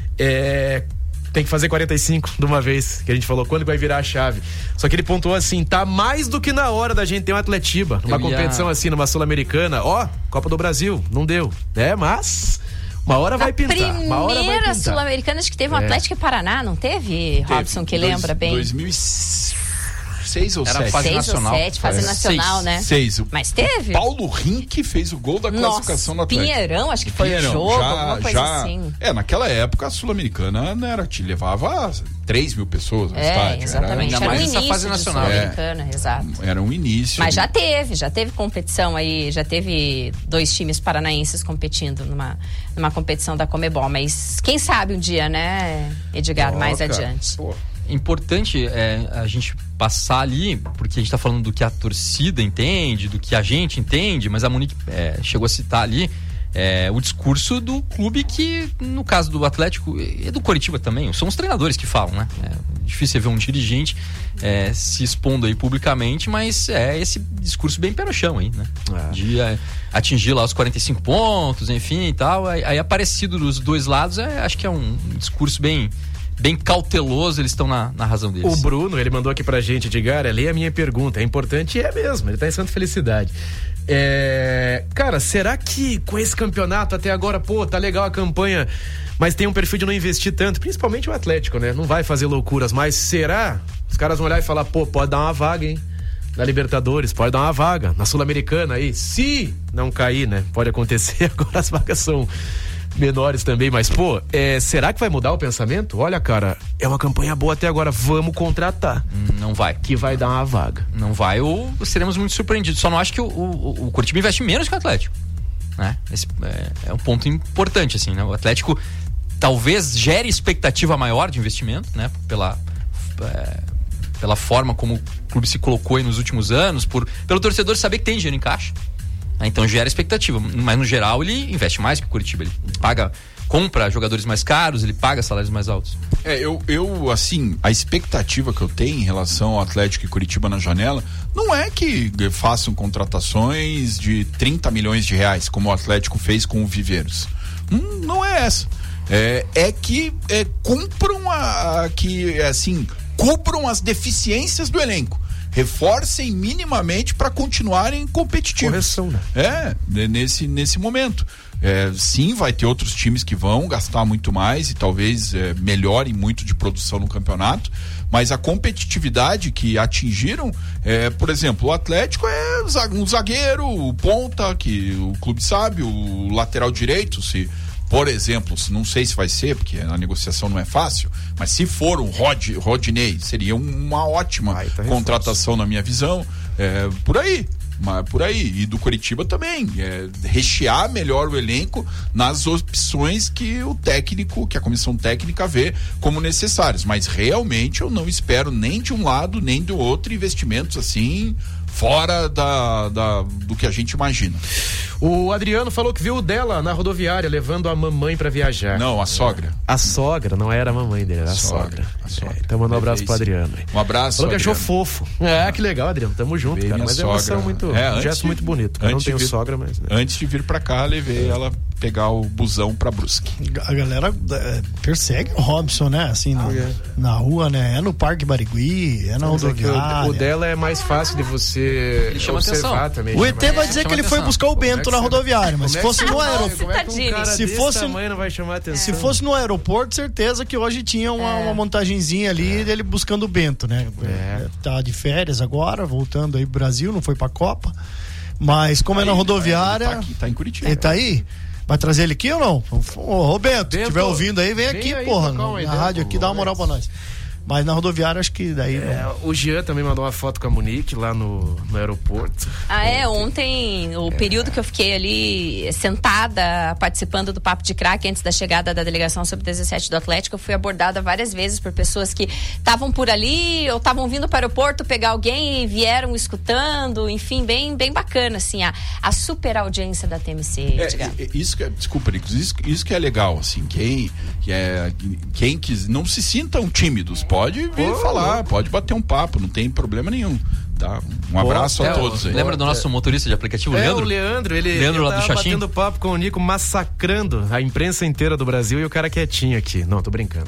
é, tem que fazer quarenta e cinco de uma vez, que a gente falou, quando vai virar a chave. Só que ele pontuou assim, tá mais do que na hora da gente ter um Atletiba, numa Eu ia- competição assim, numa Sul-Americana. Ó, Copa do Brasil, não deu, né? Mas uma hora vai A pintar. Uma hora vai primeira pintar. Sul-Americana, acho que teve um É. Atlético e Paraná, não teve, Robson, que dois- lembra bem? dois mil e seis ou Era sete? fase Seis nacional. ou sete, fase Seis. nacional, né? Seis. O Mas teve? Paulo Rink fez o gol da classificação no Nossa, Atlético. Pinheirão, acho que foi Pinheirão, o jogo, já- alguma coisa já- assim. É, naquela época a Sul-Americana não era, te levava três mil pessoas no É, estádio. exatamente. Ainda Era, mais um essa início fase de nacional. Sul-Americana, exato. Era, era um início. Mas já teve, já teve competição aí, já teve dois times paranaenses competindo numa, numa competição da Comebol. Mas quem sabe um dia, né, Edgar, Ó, mais cara, adiante. pô. importante é, a gente passar ali, porque a gente está falando do que a torcida entende, do que a gente entende, mas a Monique é, chegou a citar ali é, o discurso do clube que, no caso do Atlético e do Coritiba também, são os treinadores que falam, né? É difícil ver um dirigente é, se expondo aí publicamente, mas é esse discurso bem pé no chão aí, né? É. De é, atingir lá os quarenta e cinco pontos, enfim e tal. Aí, aí aparecido dos dois lados, é, acho que é um discurso bem... bem cauteloso, eles estão na, na razão deles. O Bruno, ele mandou aqui pra gente, Edgar, leia a minha pergunta, é importante e é mesmo, ele tá em Santa Felicidade. É... Cara, será que com esse campeonato até agora, pô, tá legal a campanha, mas tem um perfil de não investir tanto, principalmente o Atlético, né? Não vai fazer loucuras, mas será? Os caras vão olhar e falar, pô, pode dar uma vaga, hein? Na Libertadores, pode dar uma vaga. Na Sul-Americana aí, se não cair, né? Pode acontecer, agora as vagas são menores também, mas pô, é, será que vai mudar o pensamento? Olha, cara, é uma campanha boa até agora, vamos contratar. Não vai. Que vai dar uma vaga. Não vai ou seremos muito surpreendidos. Só não acho que o, o, o Coritiba investe menos que o Atlético, né? Esse é, é um ponto importante, assim, né? O Atlético talvez gere expectativa maior de investimento, né? Pela, é, pela forma como o clube se colocou aí nos últimos anos, por, pelo torcedor saber que tem dinheiro em caixa. Então gera expectativa, mas no geral ele investe mais que o Coritiba, ele paga, compra jogadores mais caros, ele paga salários mais altos. É, eu, eu assim, a expectativa que eu tenho em relação ao Atlético e Coritiba na janela não é que façam contratações de trinta milhões de reais, como o Atlético fez com o Viveiros. Hum, não é essa. É, é que é, cumpram a, a que assim, cubram as deficiências do elenco. Reforcem minimamente para continuarem competitivos. Correção, né? É, nesse, nesse momento. É, sim, vai ter outros times que vão gastar muito mais e talvez é, melhorem muito de produção no campeonato, mas a competitividade que atingiram, é, por exemplo, o Atlético é um zagueiro, o ponta, que o clube sabe, o lateral direito, se... Por exemplo, não sei se vai ser, porque a negociação não é fácil, mas se for um Rod, Rodinei, seria uma ótima Ai, tá contratação reforço. Na minha visão. É, por aí, mas por aí. E do Coritiba também. É, rechear melhor o elenco nas opções que o técnico, que a comissão técnica vê como necessárias. Mas realmente eu não espero nem de um lado, nem do outro investimentos assim... fora da, da, do que a gente imagina. O Adriano falou que viu o dela na rodoviária, levando a mamãe pra viajar. Não, a sogra. A sogra, não era a mamãe dele, era a sogra. sogra. A sogra. É, então manda um abraço pro Adriano. Um abraço, falou que Adriano. achou fofo. É, que legal, Adriano, tamo junto, levei cara. Mas é uma ação muito, é, um gesto de, muito bonito. Eu não tenho vir, sogra, mas... Né? Antes de vir pra cá, levei é. ela pegar o busão pra Brusque. A galera é, persegue o Robson, né? Assim, na, é. na rua, né? É no Parque Barigui, é na rodoviária. É o, o dela é mais fácil de você ele chama observar atenção. Também. O E T vai dizer que ele atenção. foi buscar o Bento é na rodoviária, mas se fosse no aeroporto... Um se fosse não vai chamar atenção. Se fosse no aeroporto, certeza que hoje tinha uma, é. uma montagenzinha ali é. dele buscando o Bento, né? É. Tá de férias agora, voltando aí pro Brasil, não foi pra Copa. Mas como aí, é na rodoviária... Ele tá aqui, tá em Curitiba. Ele tá aí? Vai trazer ele aqui ou não? Ô, ô Bento, se estiver ouvindo aí, vem, vem aqui, aí, porra. Na ideia, rádio aqui, dá uma moral pra nós. Mas na rodoviária, acho que daí... É, não... O Jean também mandou uma foto com a Monique lá no, no aeroporto. Ah, é? Ontem, o é. período que eu fiquei ali sentada, participando do Papo de Craque, antes da chegada da delegação sub dezessete do Atlético, eu fui abordada várias vezes por pessoas que estavam por ali ou estavam vindo para o aeroporto pegar alguém e vieram escutando, enfim, bem, bem bacana, assim, a, a super audiência da T M C, Edgar. É, isso que, desculpa, Nico, isso, isso que é legal, assim, quem, que é, quem quis, não se sintam tímidos, pode vir oh, falar, oh. pode bater um papo, não tem problema nenhum. Tá? Um abraço oh, a é, todos aí. Lembra do nosso motorista de aplicativo, é, Leandro? o Leandro, ele, Leandro ele lá do tava batendo papo com o Nico, massacrando a imprensa inteira do Brasil e o cara quietinho aqui. Não, tô brincando.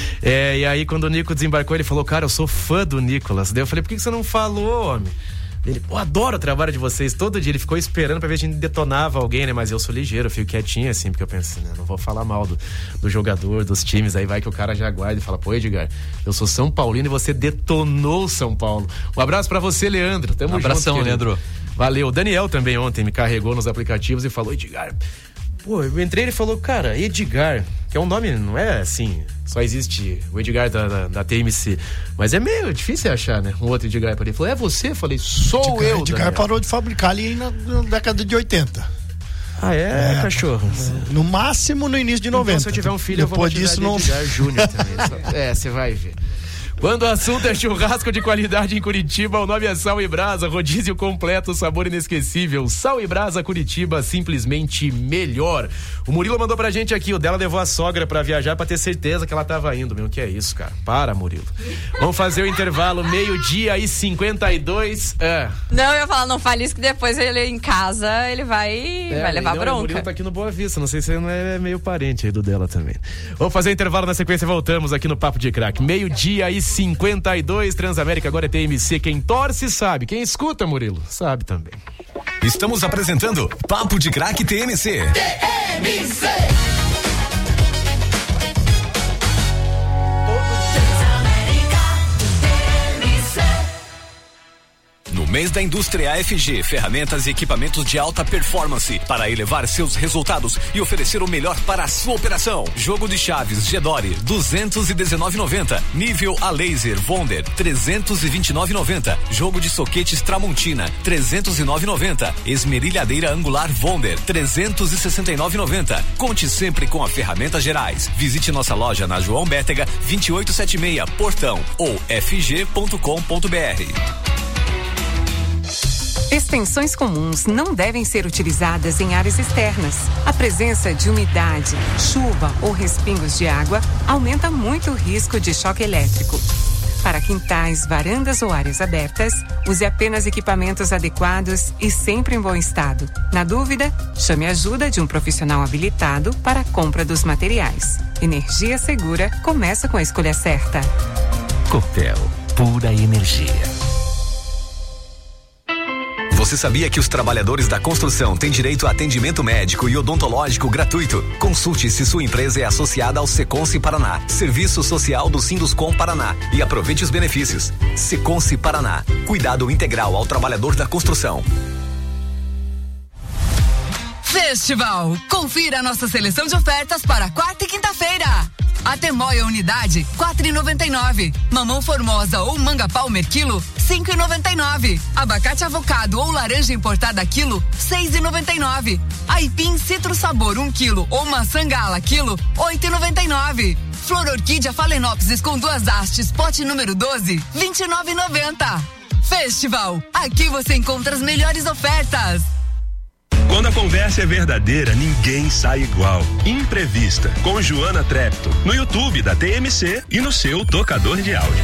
É, e aí quando o Nico desembarcou, ele falou, cara, eu sou fã do Nicolas. Daí eu falei, por que, que você não falou, homem? Ele, pô, adoro o trabalho de vocês. Todo dia ele ficou esperando pra ver se a gente detonava alguém, né? Mas eu sou ligeiro, eu fico quietinho assim, porque eu penso, né? Não vou falar mal do, do jogador, dos times. Aí vai que o cara já guarda e fala, pô, Edgar, eu sou São Paulino e você detonou São Paulo. Um abraço pra você, Leandro. Tamo um abração, junto, Leandro. Valeu. O Daniel também ontem me carregou nos aplicativos e falou, Edgar... Pô, eu entrei e ele falou, cara, Edgar, que é um nome, não é assim, só existe o Edgar da, da, da T M C, mas é meio difícil achar, né? Um outro Edgar para ele. Falou, é você? Eu falei, sou Edgar, eu. Edgar Daniel. Parou de fabricar ali na, na década de oitenta. Ah, é, é cachorro? É, no máximo no início de noventa. Então, se eu tiver um filho, depois eu vou disso de não... Edgar Júnior também. É, você vai ver. Quando o assunto é churrasco de qualidade em Curitiba, o nome é Sal e Brasa, rodízio completo, sabor inesquecível. Sal e Brasa Curitiba, simplesmente melhor. O Murilo mandou pra gente aqui, o dela levou a sogra pra viajar pra ter certeza que ela tava indo, meu, que é isso, cara? Para, Murilo. Vamos fazer o intervalo, meio-dia e cinquenta e dois. É. Não, eu ia falar, não fale isso que depois ele em casa, ele vai, É, vai levar não, bronca. O Murilo tá aqui no Boa Vista, não sei se ele não é meio parente aí do dela também. Vamos fazer o intervalo, na sequência voltamos aqui no Papo de Craque. Meio-dia e cinquenta e dois, Transamérica agora é T M C. Quem torce sabe, quem escuta, Murilo, sabe também. Estamos apresentando Papo de Craque T M C. T M C. No mês da indústria A F G, ferramentas e equipamentos de alta performance para elevar seus resultados e oferecer o melhor para a sua operação. Jogo de chaves Gedore duzentos e dezenove reais e noventa centavos. Nível a laser Wonder trezentos e vinte e nove reais e noventa centavos. Jogo de soquetes Tramontina trezentos e nove reais e noventa centavos. Esmerilhadeira Angular Wonder trezentos e sessenta e nove reais e noventa centavos. Conte sempre com a Ferramentas Gerais. Visite nossa loja na João Bétega vinte e oito setenta e seis, Portão ou f g ponto com ponto b r. Extensões comuns não devem ser utilizadas em áreas externas. A presença de umidade, chuva ou respingos de água aumenta muito o risco de choque elétrico. Para quintais, varandas ou áreas abertas, use apenas equipamentos adequados e sempre em bom estado. Na dúvida, chame a ajuda de um profissional habilitado para a compra dos materiais. Energia segura começa com a escolha certa. Copel, pura energia. Você sabia que os trabalhadores da construção têm direito a atendimento médico e odontológico gratuito? Consulte se sua empresa é associada ao Seconce Paraná, Serviço Social do Sinduscom Paraná, e aproveite os benefícios. Seconce Paraná, cuidado integral ao trabalhador da construção. Festival. Confira a nossa seleção de ofertas para quarta e quinta-feira. Atemoia unidade quatro reais e noventa e nove centavos. Mamão formosa ou manga palmer quilo cinco reais e noventa e nove centavos. Abacate avocado ou laranja importada quilo seis reais e noventa e nove centavos. Aipim citro sabor um quilo ou maçã gala quilo oito reais e noventa e nove centavos. Flor orquídea phalaenopsis com duas hastes pote número doze vinte e nove reais e noventa centavos. Festival. Aqui você encontra as melhores ofertas. Quando a conversa é verdadeira, ninguém sai igual. Imprevista, com Joana Trepto, no YouTube da T M C e no seu tocador de áudio.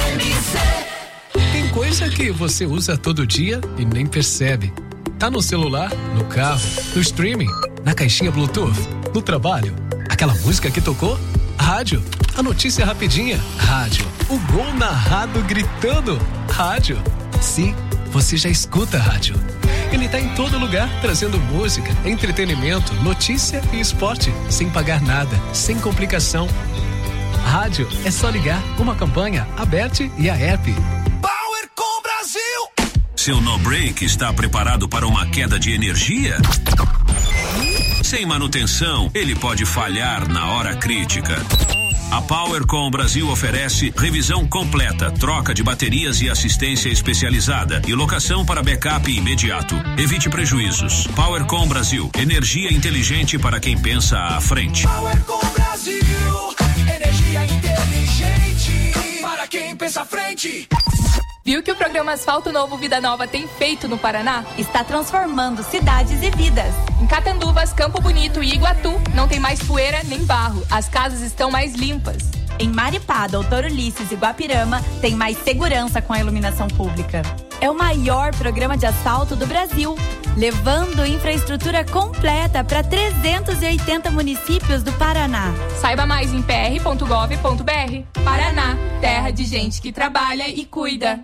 Tem coisa que você usa todo dia e nem percebe. Tá no celular, no carro, no streaming, na caixinha Bluetooth, no trabalho. Aquela música que tocou? Rádio. A notícia rapidinha? Rádio. O gol narrado gritando? Rádio. Sim, você já escuta rádio. Ele tá em todo lugar, trazendo música, entretenimento, notícia e esporte, sem pagar nada, sem complicação. Rádio é só ligar, uma campanha, Aberte e a app. Power com Brasil. Seu no-break está preparado para uma queda de energia? Sem manutenção, ele pode falhar na hora crítica. A Powercom Brasil oferece revisão completa, troca de baterias e assistência especializada e locação para backup imediato. Evite prejuízos. Powercom Brasil, energia inteligente para quem pensa à frente. Powercom Brasil, energia inteligente para quem pensa à frente. Viu que o programa Asfalto Novo Vida Nova tem feito no Paraná? Está transformando cidades e vidas. Em Catanduvas, Campo Bonito e Iguatu, não tem mais poeira nem barro. As casas estão mais limpas. Em Maripá, Doutor Ulisses e Guapirama, tem mais segurança com a iluminação pública. É o maior programa de asfalto do Brasil, levando infraestrutura completa para trezentos e oitenta municípios do Paraná. Saiba mais em p r ponto gov ponto b r. Paraná, terra de gente que trabalha e cuida.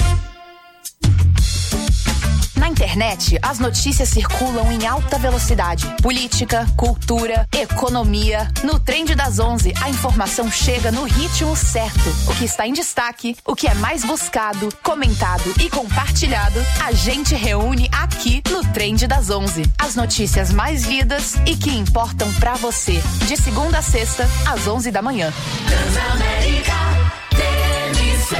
Na internet, as notícias circulam em alta velocidade. Política, cultura, economia. No Trend das onze, a informação chega no ritmo certo. O que está em destaque, o que é mais buscado, comentado e compartilhado, a gente reúne aqui no Trend das onze. As notícias mais lidas e que importam pra você. De segunda a sexta, às onze da manhã. Transamérica, T M C.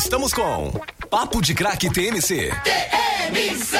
Estamos com Papo de Craque T M C. T M C.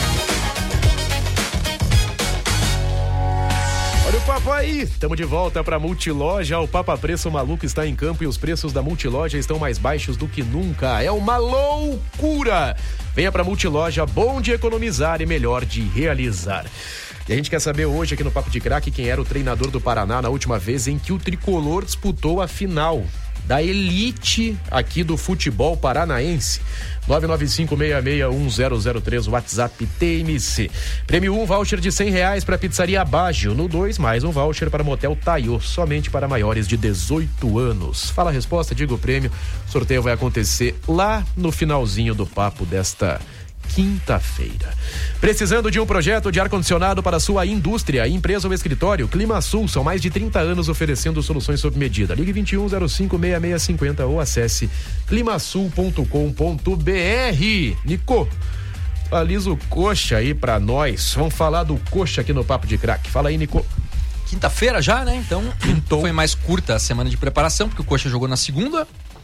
Olha o papo aí, estamos de volta para Multiloja. O Papa Preço Maluco está em campo e os preços da Multiloja estão mais baixos do que nunca. É uma loucura! Venha para Multiloja, bom de economizar e melhor de realizar. E a gente quer saber hoje aqui no Papo de Craque quem era o treinador do Paraná na última vez em que o tricolor disputou a final da elite aqui do futebol paranaense. nove nove cinco, seis seis um zero zero três, WhatsApp T M C. Prêmio um, voucher de cem reais para Pizzaria Baggio. No dois, mais um voucher para Motel Taiô, somente para maiores de dezoito anos. Fala a resposta, diga o prêmio. O sorteio vai acontecer lá no finalzinho do papo desta quinta-feira. Precisando de um projeto de ar-condicionado para sua indústria, empresa ou escritório? Clima Sul, são mais de trinta anos oferecendo soluções sob medida. Ligue vinte e um zero cinco, seis seis cinco zero ou acesse climasul ponto com ponto b r. Nico, atualiza o Coxa aí pra nós. Vamos falar do Coxa aqui no Papo de Craque. Fala aí, Nico. Quinta-feira já, né? Então, então foi mais curta a semana de preparação, porque o Coxa jogou na segunda,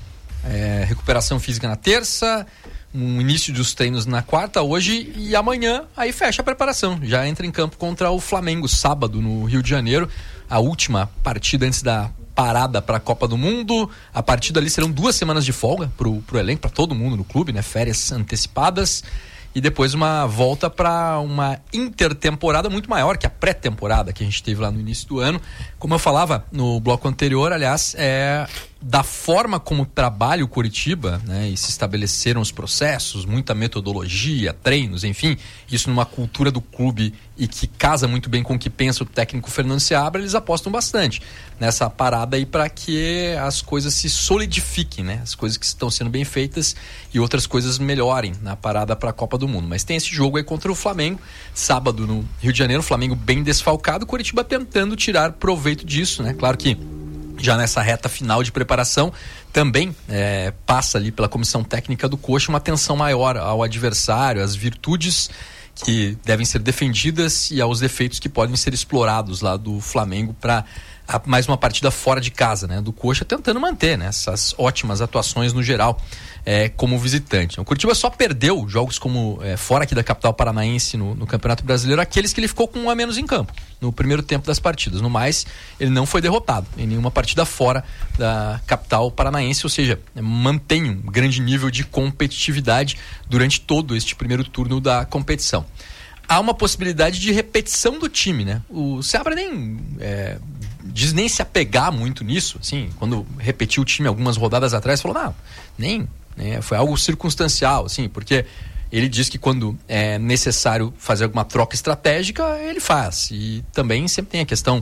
é, recuperação física na terça, um início dos treinos na quarta, hoje e amanhã, aí fecha a preparação. Já entra em campo contra o Flamengo, sábado, no Rio de Janeiro. A última partida antes da parada para a Copa do Mundo. A partir dali serão duas semanas de folga pro, pro elenco, para todo mundo no clube, né? Férias antecipadas. E depois uma volta para uma intertemporada muito maior que a pré-temporada que a gente teve lá no início do ano. Como eu falava no bloco anterior, aliás, é da forma como trabalha o Coritiba, né, e se estabeleceram os processos, muita metodologia, treinos, enfim, isso numa cultura do clube e que casa muito bem com o que pensa o técnico Fernando Seabra, eles apostam bastante nessa parada aí para que as coisas se solidifiquem, né, as coisas que estão sendo bem feitas e outras coisas melhorem na parada para a Copa do Mundo. Mas tem esse jogo aí contra o Flamengo, sábado no Rio de Janeiro, o Flamengo bem desfalcado, o Coritiba tentando tirar proveito disso, né, claro que já nessa reta final de preparação, também é, passa ali pela comissão técnica do Coxa uma atenção maior ao adversário, às virtudes que devem ser defendidas e aos defeitos que podem ser explorados lá do Flamengo para mais uma partida fora de casa, né, do Coxa, tentando manter, né, essas ótimas atuações no geral é, como visitante. O Curitiba só perdeu jogos como é, fora aqui da capital paranaense no, no Campeonato Brasileiro, aqueles que ele ficou com um a menos em campo no primeiro tempo das partidas. No mais, ele não foi derrotado em nenhuma partida fora da capital paranaense, ou seja, mantém um grande nível de competitividade durante todo este primeiro turno da competição. Há uma possibilidade de repetição do time, né? O Seabra nem é, diz nem se apegar muito nisso, assim, quando repetiu o time algumas rodadas atrás, falou, não, nem, né, foi algo circunstancial, assim, porque ele diz que quando é necessário fazer alguma troca estratégica, ele faz. E também sempre tem a questão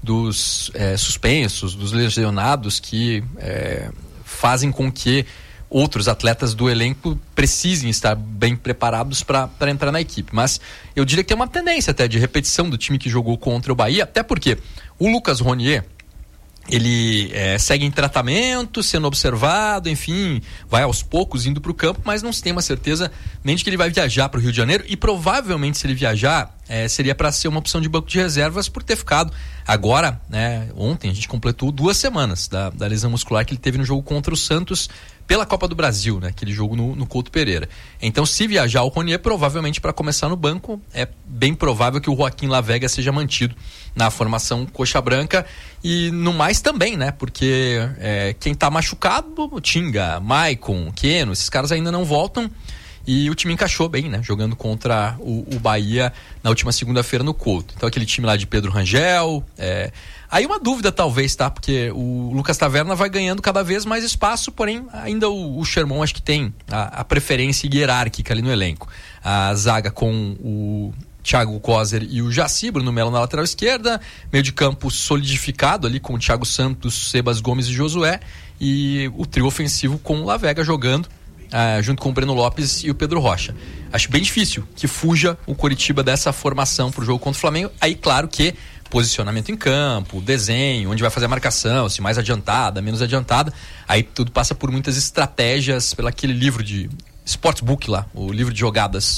dos é, suspensos, dos lesionados que é, fazem com que outros atletas do elenco precisem estar bem preparados para entrar na equipe. Mas eu diria que tem uma tendência até de repetição do time que jogou contra o Bahia, até porque o Lucas Ronier, ele é, segue em tratamento, sendo observado, enfim, vai aos poucos indo para o campo, mas não se tem uma certeza nem de que ele vai viajar para o Rio de Janeiro, e provavelmente se ele viajar, é, seria para ser uma opção de banco de reservas por ter ficado agora, né, ontem a gente completou duas semanas da, da lesão muscular que ele teve no jogo contra o Santos pela Copa do Brasil, né, aquele jogo no, no Couto Pereira. Então, se viajar o Ronier, provavelmente para começar no banco, é bem provável que o Joaquim Lavega seja mantido na formação coxa branca, e no mais também, né, porque é, quem tá machucado, o Tinga, Maicon, Keno, esses caras ainda não voltam, e o time encaixou bem, né, jogando contra o, o Bahia na última segunda-feira no Couto. Então, aquele time lá de Pedro Rangel, é... aí uma dúvida talvez, tá? Porque o Lucas Taverna vai ganhando cada vez mais espaço, porém ainda o, o Sherman acho que tem a, a preferência hierárquica ali no elenco. A zaga com o Thiago Coser e o Jaci, Bruno Melo na lateral esquerda, meio de campo solidificado ali com o Thiago Santos, Sebas Gomes e Josué, e o trio ofensivo com o Lavega jogando Uh, junto com o Breno Lopes e o Pedro Rocha. Acho bem difícil que fuja o Coritiba dessa formação pro jogo contra o Flamengo. Aí, claro que posicionamento em campo, desenho, onde vai fazer a marcação, se mais adiantada, menos adiantada, aí tudo passa por muitas estratégias, pelo aquele livro de Sportsbook lá, o livro de jogadas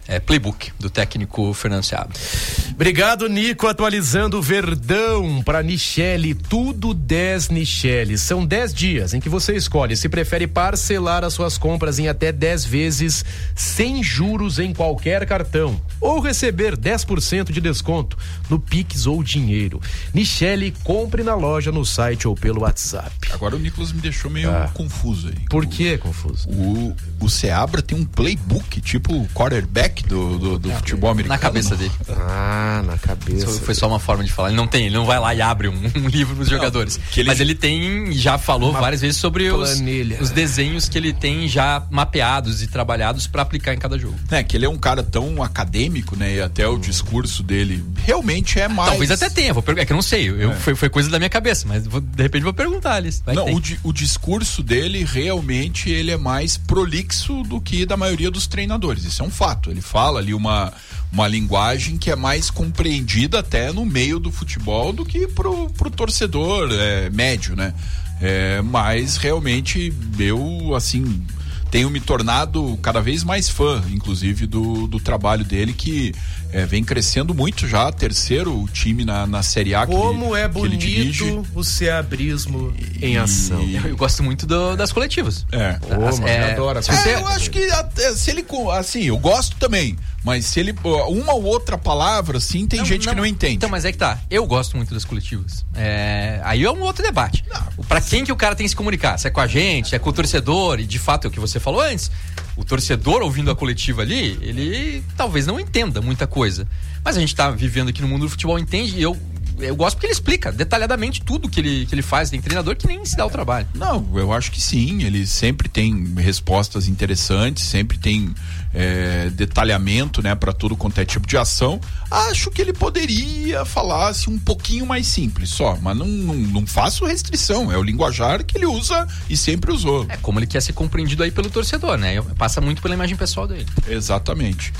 É playbook do técnico Fernando Seabra. Obrigado, Nico. Atualizando o Verdão para Nichelle. Tudo dez Nichelle. São dez dias em que você escolhe se prefere parcelar as suas compras em até dez vezes sem juros em qualquer cartão ou receber dez por cento de desconto no Pix ou dinheiro. Nichelle, compre na loja, no site ou pelo WhatsApp. Agora o Nicolas me deixou meio ah. confuso aí. Por que confuso? O, o Seabra tem um playbook, tipo o quarterback do, do, do é, futebol americano. Na cabeça dele. Ah, na cabeça. Isso foi só uma forma de falar. Ele não tem, ele não vai lá e abre um, um livro pros jogadores. Ele... Mas ele tem, já falou uma várias vezes sobre os, os desenhos que ele tem já mapeados e trabalhados para aplicar em cada jogo. É, que ele é um cara tão acadêmico, né? E até o discurso dele realmente é mais... Talvez até tenha, vou per... é que eu não sei. Eu, é. foi, foi coisa da minha cabeça, mas vou, de repente vou perguntar ali. Não, o, di, o discurso dele realmente ele é mais prolixo do que da maioria dos treinadores. Isso é um fato. Ele fala ali uma, uma linguagem que é mais compreendida até no meio do futebol do que pro, pro torcedor é, médio, né? É, mas realmente eu, assim, tenho me tornado cada vez mais fã, inclusive, do, do trabalho dele, que é, vem crescendo muito já, terceiro time na, na Série A. Como que, é bonito o seabrismo em ação. E... Eu gosto muito do, das coletivas. É. Oh, As, é... Eu adoro. É, eu acho que até, se ele, assim, eu gosto também, mas se ele, uma ou outra palavra, assim, tem não, gente não, que não entende. Então, mas é que tá, eu gosto muito das coletivas. É, aí é um outro debate. Não, pra quem que o cara tem que se comunicar? Se é com a gente, se é com o torcedor, e de fato é o que você falou antes, o torcedor ouvindo a coletiva ali, ele talvez não entenda muita coisa. Mas a gente tá vivendo aqui no mundo do futebol, entende? E eu, eu gosto porque ele explica detalhadamente tudo que ele, que ele faz. Tem treinador que nem se dá o trabalho. Não, eu acho que sim. Ele sempre tem respostas interessantes, sempre tem é, detalhamento, né, para tudo quanto é tipo de ação. Acho que ele poderia falar assim, um pouquinho mais simples só, mas não, não, não faço restrição. É o linguajar que ele usa e sempre usou. É como ele quer ser compreendido aí pelo torcedor, né? Passa muito pela imagem pessoal dele. Exatamente.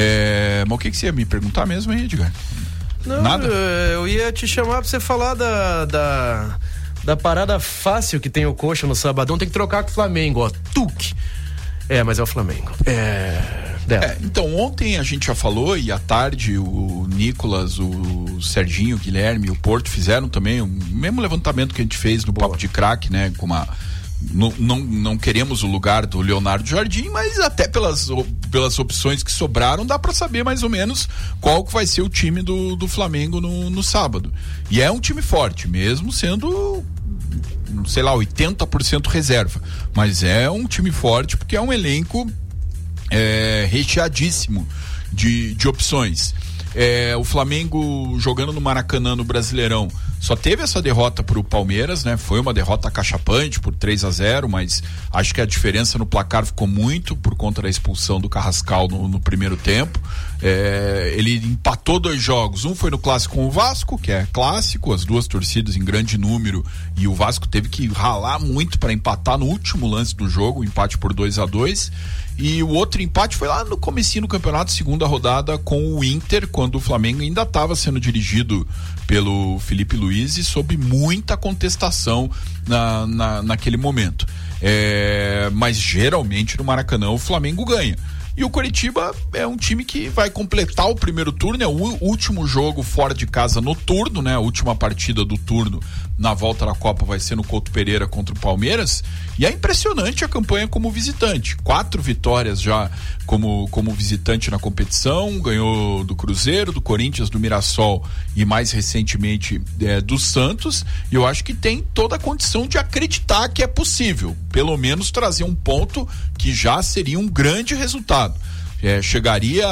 É, mas o que, que você ia me perguntar mesmo aí, Edgar? Não, Nada? Eu ia te chamar pra você falar da, da, da parada fácil que tem o Coxa no sabadão. Tem que trocar com o Flamengo, ó. Tuque. É, mas é o Flamengo. É, é. Então, ontem a gente já falou, e à tarde o Nicolas, o Serginho, o Guilherme e o Porto fizeram também o mesmo levantamento que a gente fez no Boa. Papo de Craque, né? Com uma. Não, não, não queremos o lugar do Leonardo Jardim, mas até pelas, pelas opções que sobraram dá para saber mais ou menos qual que vai ser o time do, do Flamengo no, no sábado. E é um time forte, mesmo sendo, sei lá, oitenta por cento reserva, mas é um time forte porque é um elenco é, recheadíssimo de, de opções. É, o Flamengo jogando no Maracanã no Brasileirão só teve essa derrota pro Palmeiras, né? Foi uma derrota acachapante por três a zero, mas acho que a diferença no placar ficou muito por conta da expulsão do Carrascal no, no primeiro tempo. É, ele empatou dois jogos, um foi no clássico com o Vasco, que é clássico, as duas torcidas em grande número, e o Vasco teve que ralar muito para empatar no último lance do jogo, o empate por dois a dois. E o outro empate foi lá no comecinho do campeonato, segunda rodada, com o Inter, quando o Flamengo ainda estava sendo dirigido pelo Felipe Luiz e sob muita contestação na, na, naquele momento. É, mas geralmente no Maracanã o Flamengo ganha. E o Coritiba é um time que vai completar o primeiro turno, é o último jogo fora de casa no turno, né? A última partida do turno na volta da Copa vai ser no Couto Pereira contra o Palmeiras. E é impressionante a campanha como visitante. Quatro vitórias já como, como visitante na competição. Ganhou do Cruzeiro, do Corinthians, do Mirassol e mais recentemente é, do Santos. E eu acho que tem toda a condição de acreditar que é possível, pelo menos trazer um ponto que já seria um grande resultado. É, chegaria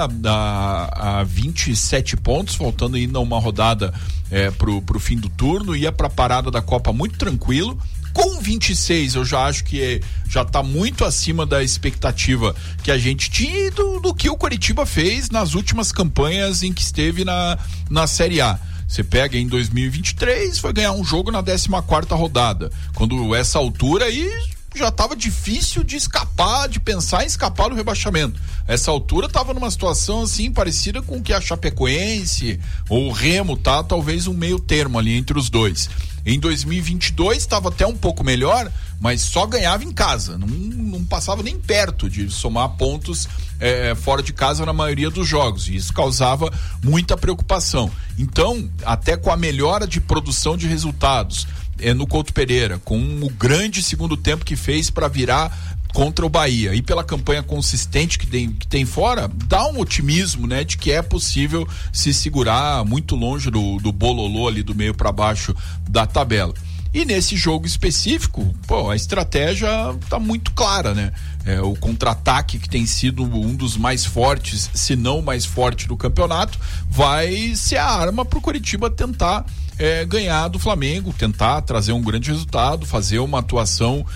a, a vinte e sete pontos, faltando ainda uma rodada é, pro, pro fim do turno, ia pra parada da Copa muito tranquilo. Com vinte e seis eu já acho que é, já tá muito acima da expectativa que a gente tinha e do, do que o Coritiba fez nas últimas campanhas em que esteve na, na Série A. Você pega em dois mil e vinte e três, foi ganhar um jogo na décima quarta rodada, quando essa altura aí já estava difícil de escapar, de pensar em escapar do rebaixamento. Essa altura estava numa situação assim parecida com que a Chapecoense ou o Remo tá, talvez um meio termo ali entre os dois. Em dois mil e vinte e dois estava até um pouco melhor, mas só ganhava em casa, não, não passava nem perto de somar pontos é, fora de casa na maioria dos jogos, e isso causava muita preocupação. Então, até com a melhora de produção de resultados é, no Couto Pereira, com o grande segundo tempo que fez para virar contra o Bahia, e pela campanha consistente que tem, que tem fora, dá um otimismo, né, de que é possível se segurar muito longe do, do bololô ali do meio para baixo da tabela. E nesse jogo específico, pô, a estratégia tá muito clara, né? É, o contra-ataque, que tem sido um dos mais fortes, se não o mais forte do campeonato, vai ser a arma pro Coritiba tentar É, ganhar do Flamengo, tentar trazer um grande resultado, fazer uma atuação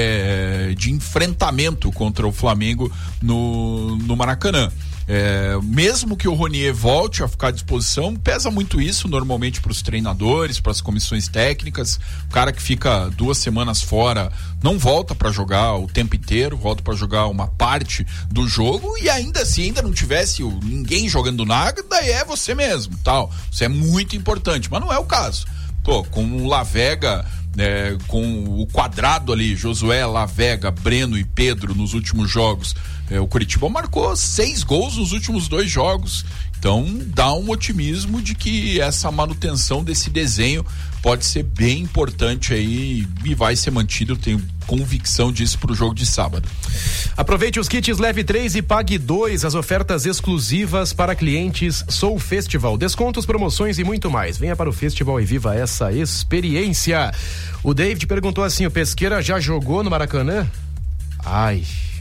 é, de enfrentamento contra o Flamengo no, no Maracanã. É, mesmo que o Ronier volte a ficar à disposição, pesa muito isso normalmente para os treinadores, para as comissões técnicas. O cara que fica duas semanas fora não volta para jogar o tempo inteiro, volta para jogar uma parte do jogo, e ainda se ainda não tivesse o, ninguém jogando nada, daí é você mesmo, tal. Isso é muito importante, mas não é o caso. Pô, com o Lavega, é, com o quadrado ali, Josué, Lavega, Breno e Pedro nos últimos jogos, é, o Coritiba marcou seis gols nos últimos dois jogos. Então dá um otimismo de que essa manutenção desse desenho pode ser bem importante aí e vai ser mantido. Eu tenho convicção disso pro jogo de sábado. Aproveite os kits Leve três e Pague dois, as ofertas exclusivas para clientes Soul Festival, descontos, promoções e muito mais. Venha para o festival e viva essa experiência. O David perguntou assim: o Pesqueira já jogou no Maracanã? Ai,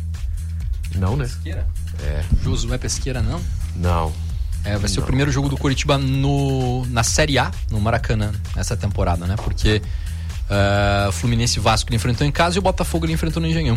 não, né? Pesqueira? É. Josué Pesqueira, não? Não. É, vai ser Não. o primeiro jogo do Coritiba no, na Série A, no Maracanã, nessa temporada, né? Porque uh, o Fluminense e Vasco ele enfrentou em casa e o Botafogo ele enfrentou no Engenhão.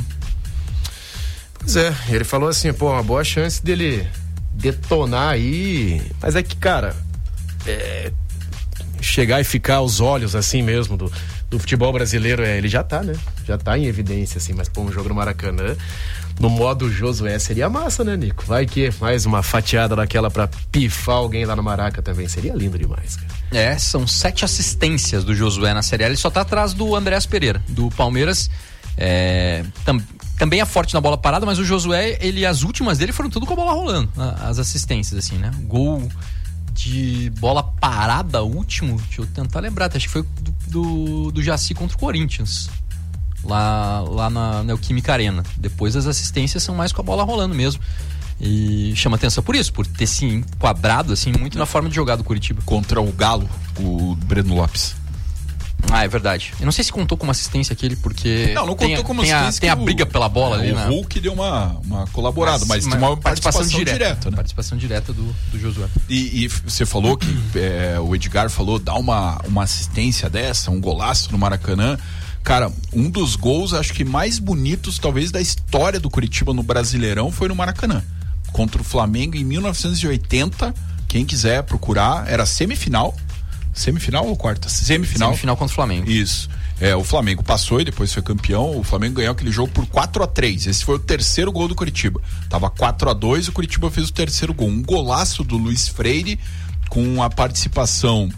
Pois é, ele falou assim, pô, uma boa chance dele detonar aí, mas é que, cara, é, chegar e ficar aos olhos assim mesmo do, do futebol brasileiro, é, ele já tá, né? Já tá em evidência, assim, mas pô, um jogo no Maracanã, no modo Josué, seria massa, né, Nico? Vai que mais uma fatiada daquela pra pifar alguém lá no Maraca também, seria lindo demais, cara. É, são sete assistências do Josué na Série A, ele só tá atrás do Andréas Pereira, do Palmeiras. É, tam, também é forte na bola parada, mas o Josué, ele, as últimas dele foram tudo com a bola rolando, as assistências, assim, né? Gol de bola parada, último, deixa eu tentar lembrar, acho que foi do, do, do Jaci contra o Corinthians, lá, lá na Neoquímica Arena. Depois as assistências são mais com a bola rolando mesmo. E chama atenção por isso, por ter se enquadrado assim muito na forma de jogar do Coritiba. Contra o Galo, o Breno Lopes. Ah, é verdade. Eu não sei se contou como assistência aquele, porque não, não tem, contou a, como tem assistência. A, tem a briga o, pela bola é, ali. O né? Hulk deu uma, uma colaborada, mas, mas tem uma participação, participação direta, direta, né? Participação direta do, do Josué. E, e você falou que é, o Edgar falou, dá uma, uma assistência dessa, um golaço no Maracanã. Cara, um dos gols, acho que mais bonitos, talvez, da história do Coritiba no Brasileirão foi no Maracanã. Contra o Flamengo em mil novecentos e oitenta. Quem quiser procurar, era semifinal. Semifinal ou quarta? Semifinal. Semifinal contra o Flamengo. Isso. É, o Flamengo passou e depois foi campeão. O Flamengo ganhou aquele jogo por quatro a três. Esse foi o terceiro gol do Coritiba. Tava quatro a dois e o Coritiba fez o terceiro gol. Um golaço do Luiz Freire com a participação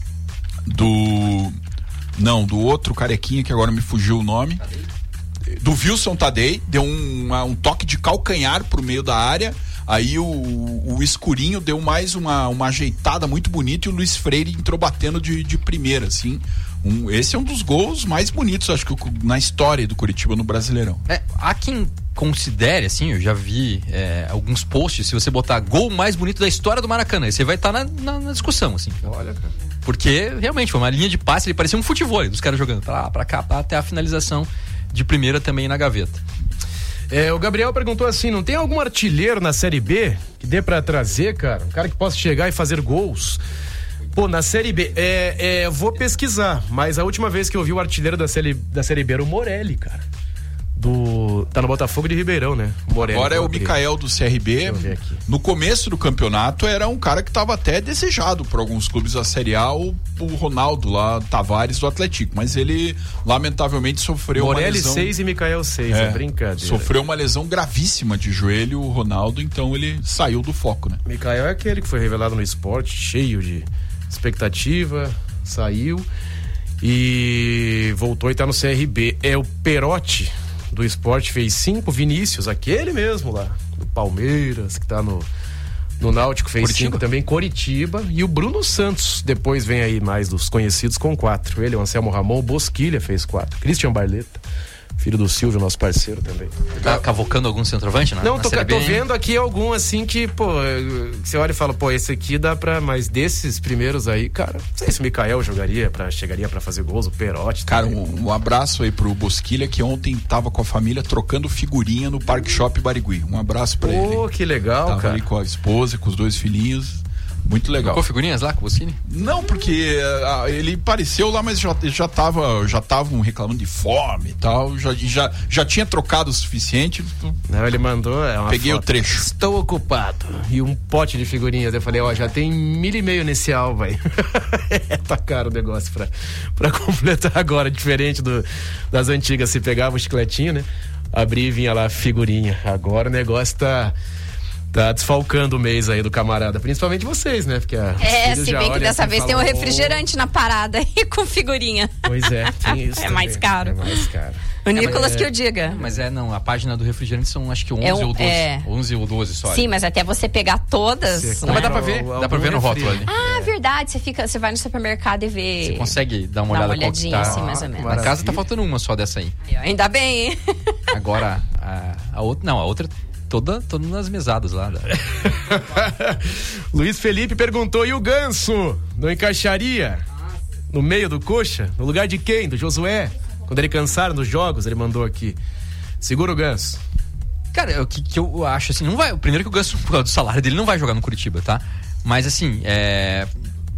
do... Não, do outro carequinha que agora me fugiu o nome. Tadei. Do Wilson Tadei. Deu um, uma, um toque de calcanhar pro meio da área. Aí o, o Escurinho deu mais uma, uma ajeitada muito bonita e o Luiz Freire entrou batendo de, de primeira, assim. Um, esse é um dos gols mais bonitos, acho que na história do Coritiba no Brasileirão. É, há quem considere, assim, eu já vi é, alguns posts, se você botar gol mais bonito da história do Maracanã, você vai estar tá na, na, na discussão, assim. Olha, cara. Porque realmente foi uma linha de passe, ele parecia um futebol dos caras jogando pra lá, pra cá, até a finalização de primeira também na gaveta. É, o Gabriel perguntou assim, não tem algum artilheiro na Série B que dê pra trazer, cara? Um cara que possa chegar e fazer gols? Pô, na Série B, é, é, vou pesquisar, mas a última vez que eu vi o artilheiro da Série, da série B era o Morelli, cara. do... Tá no Botafogo de Ribeirão, né? Moreno, agora é o Mikael do C R B. No começo do campeonato era um cara que estava até desejado por alguns clubes da Série A, o, o Ronaldo lá, Tavares do Atlético, mas ele lamentavelmente sofreu Morelli uma lesão. seis e Mikael seis, é, é brincadeira. Sofreu uma lesão gravíssima de joelho, o Ronaldo, então ele saiu do foco, né? Mikael é aquele que foi revelado no esporte, cheio de expectativa, saiu e voltou e tá no C R B. É o Perotti do esporte, fez cinco. Vinícius, aquele mesmo lá do Palmeiras, que tá no, no Náutico, fez Curitiba. cinco também. Coritiba. E o Bruno Santos, depois vem aí mais dos conhecidos com quatro. Ele, o Anselmo Ramon, Bosquilha fez quatro. Christian Barleta, filho do Silvio, nosso parceiro também. Tá cavocando algum centroavante, né? Não, tô, tô vendo aqui algum assim que, pô, você olha e fala, pô, esse aqui dá pra, mas desses primeiros aí, cara, não sei se o Mikael jogaria, pra, chegaria pra fazer gols, o Perotti. Cara, um, um abraço aí pro Bosquilha, que ontem tava com a família trocando figurinha no Park Shop Barigui. Um abraço pra pô, ele. Pô, que legal, tava cara. ali com a esposa, com os dois filhinhos. Muito legal. Ficou figurinhas lá com o Bosquini? Não, porque uh, ele apareceu lá, mas já, já tava, já estavam reclamando de fome e tal, já, já, já tinha trocado o suficiente. Não, ele mandou, é uma peguei foto. O trecho. Estou ocupado. E um pote de figurinhas. Eu falei, ó, já tem mil e meio nesse álbum, velho. Tá caro o negócio pra, pra completar agora, diferente do, das antigas. Se pegava o chicletinho, né? Abria e vinha lá figurinha. Agora o negócio tá... Tá desfalcando o mês aí do camarada, principalmente vocês, né? Porque a é, se bem que dessa vez falam, tem um refrigerante oh. na parada aí com figurinha. Pois é, tem isso. É mais caro. É mais caro. O Nicolas é, que eu diga. Mas é, não, a página do refrigerante são acho que onze é um, ou doze. É. onze ou doze só. Sim, mas até você pegar todas. Você, né? Mas dá pra ver, dá pra ver no rótulo ali. Ah, é. verdade. Você, fica, você vai no supermercado e vê. Você consegue dar uma dá olhada uma olhadinha tá. assim, mais ou menos. Na casa tá faltando uma só dessa aí. Ainda bem, hein? Agora, a, a outra. Não, a outra. Toda, toda nas mesadas lá. Luiz Felipe perguntou, e o Ganso? Não encaixaria? No meio do coxa? No lugar de quem? Do Josué? Quando ele cansar nos jogos, ele mandou aqui. Segura o Ganso. Cara, o que, que eu acho assim, não vai. Primeiro que o Ganso, por causa do salário dele, não vai jogar no Curitiba, tá? Mas assim, é.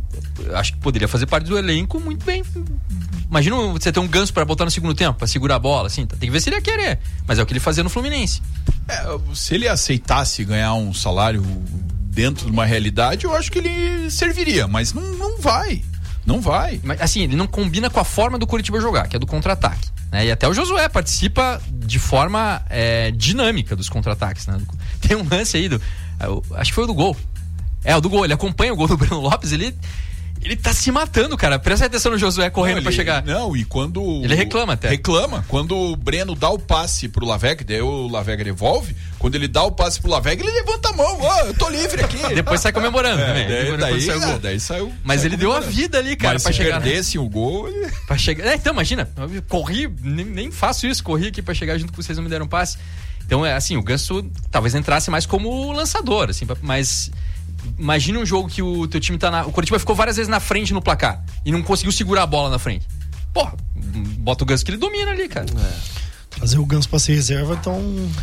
Acho que poderia fazer parte do elenco muito bem. Imagina você ter um Ganso pra botar no segundo tempo, pra segurar a bola, assim. Tem que ver se ele ia querer. Mas é o que ele fazia no Fluminense. É, se ele aceitasse ganhar um salário dentro de uma realidade, eu acho que ele serviria. Mas não, não vai. Não vai. Mas assim, ele não combina com a forma do Curitiba jogar, que é do contra-ataque. Né? E até o Josué participa de forma é, dinâmica dos contra-ataques. Né? Tem um lance aí do. Acho que foi o do gol. É, o do gol. Ele acompanha o gol do Breno Lopes, ele. Ele tá se matando, cara. Presta atenção no Josué correndo não, ele, pra chegar. Não, e quando... Ele reclama até. Reclama. Quando o Breno dá o passe pro Lavega, daí o Lavega devolve, quando ele dá o passe pro Lavega, ele levanta a mão. Ó, oh, eu tô livre aqui. Depois sai comemorando é, também. Daí, daí, saiu daí, daí saiu... Mas saiu ele deu a vida ali, cara, Mas pra se chegar. Se perdesse né? o gol... Ele... Pra chegar... É, então, imagina. Corri, nem, nem faço isso. Corri aqui pra chegar junto com vocês, não me deram um passe. Então, é assim, o Ganso talvez entrasse mais como lançador, assim, mas... Imagina um jogo que o teu time tá na... O Curitiba ficou várias vezes na frente no placar e não conseguiu segurar a bola na frente. Porra, bota o Ganso que ele domina ali, cara. É. Trazer o Ganso pra ser reserva, então...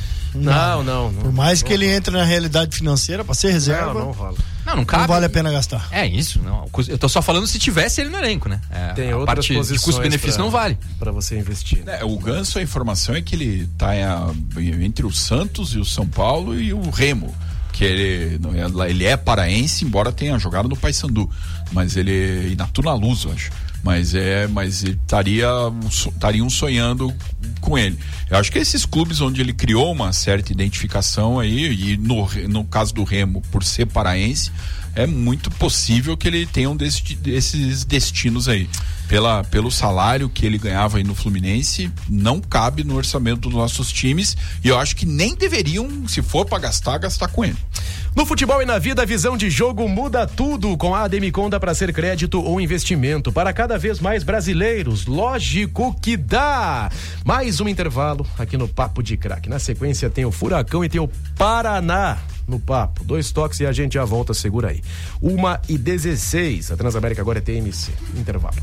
Não, não. não Por mais não, que não. ele entre na realidade financeira, pra ser reserva... Não, não rola. Não, não cabe. Não vale a pena gastar. É isso, não. Eu tô só falando se tivesse ele no elenco, né? É, Tem a outras parte posições de custo-benefício não vale. Pra você investir. É, o Ganso, a informação é que ele tá entre o Santos e o São Paulo e o Remo. Que ele, ele é paraense, embora tenha jogado no Paysandu, mas ele e na Tunaluso, acho. Mas é, mas estaria estariam sonhando com ele. Eu acho que esses clubes onde ele criou uma certa identificação aí, e no, no caso do Remo, por ser paraense, é muito possível que ele tenha um desses, desses destinos aí. Pela, pelo salário que ele ganhava aí no Fluminense, não cabe no orçamento dos nossos times, e eu acho que nem deveriam, se for para gastar, gastar com ele. No futebol e na vida, a visão de jogo muda tudo. Com a Ademicon dá para ser crédito ou investimento para cada vez mais brasileiros. Lógico que dá. Mais um intervalo aqui no Papo de Craque. Na sequência tem o Furacão e tem o Paraná no papo. Dois toques e a gente já volta, segura aí. Uma e dezesseis. A Transamérica agora é T M C. Intervalo.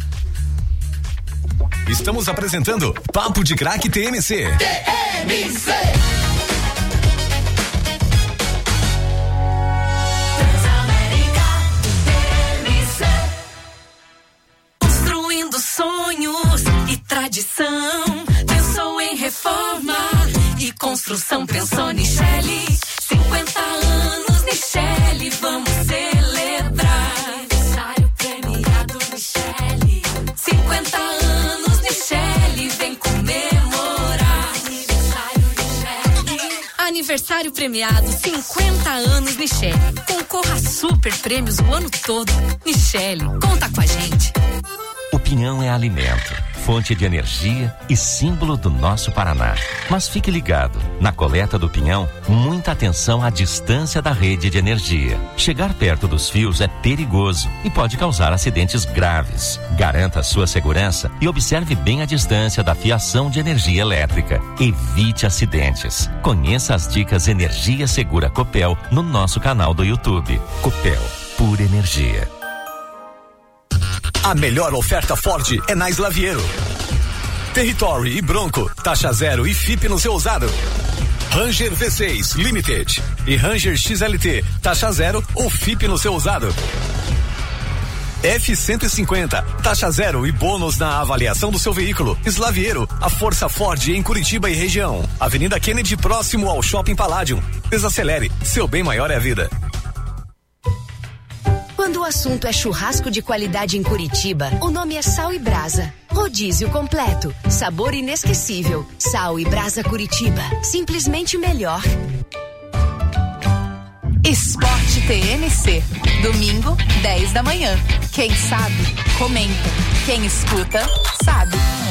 Estamos apresentando Papo de Craque T M C. T M C. Transamérica T M C. Construindo sonhos e tradição. Pensou em reforma construção pensou Nichelle. cinquenta anos Nichelle, vamos celebrar. Aniversário premiado Nichelle. cinquenta anos Nichelle, vem comemorar. Aniversário Nichelle. Aniversário premiado cinquenta anos Nichelle. Concorra a super prêmios o ano todo. Nichelle, conta com a gente. O pinhão é alimento, fonte de energia e símbolo do nosso Paraná. Mas fique ligado, na coleta do pinhão, muita atenção à distância da rede de energia. Chegar perto dos fios é perigoso e pode causar acidentes graves. Garanta a sua segurança e observe bem a distância da fiação de energia elétrica. Evite acidentes. Conheça as dicas Energia Segura Copel no nosso canal do YouTube. Copel, pura energia. A melhor oferta Ford é na Slaviero. Territory e Bronco, taxa zero e F I P no seu usado. Ranger V seis Limited e Ranger X L T, taxa zero ou F I P no seu usado. F cento e cinquenta, taxa zero e bônus na avaliação do seu veículo. Slaviero, a força Ford em Curitiba e região. Avenida Kennedy, próximo ao Shopping Palladium. Desacelere, seu bem maior é a vida. Quando o assunto é churrasco de qualidade em Curitiba, o nome é Sal e Brasa. Rodízio completo, sabor inesquecível. Sal e Brasa Curitiba, simplesmente melhor. Esporte T N C, domingo, dez da manhã. Quem sabe, comenta. Quem escuta, sabe.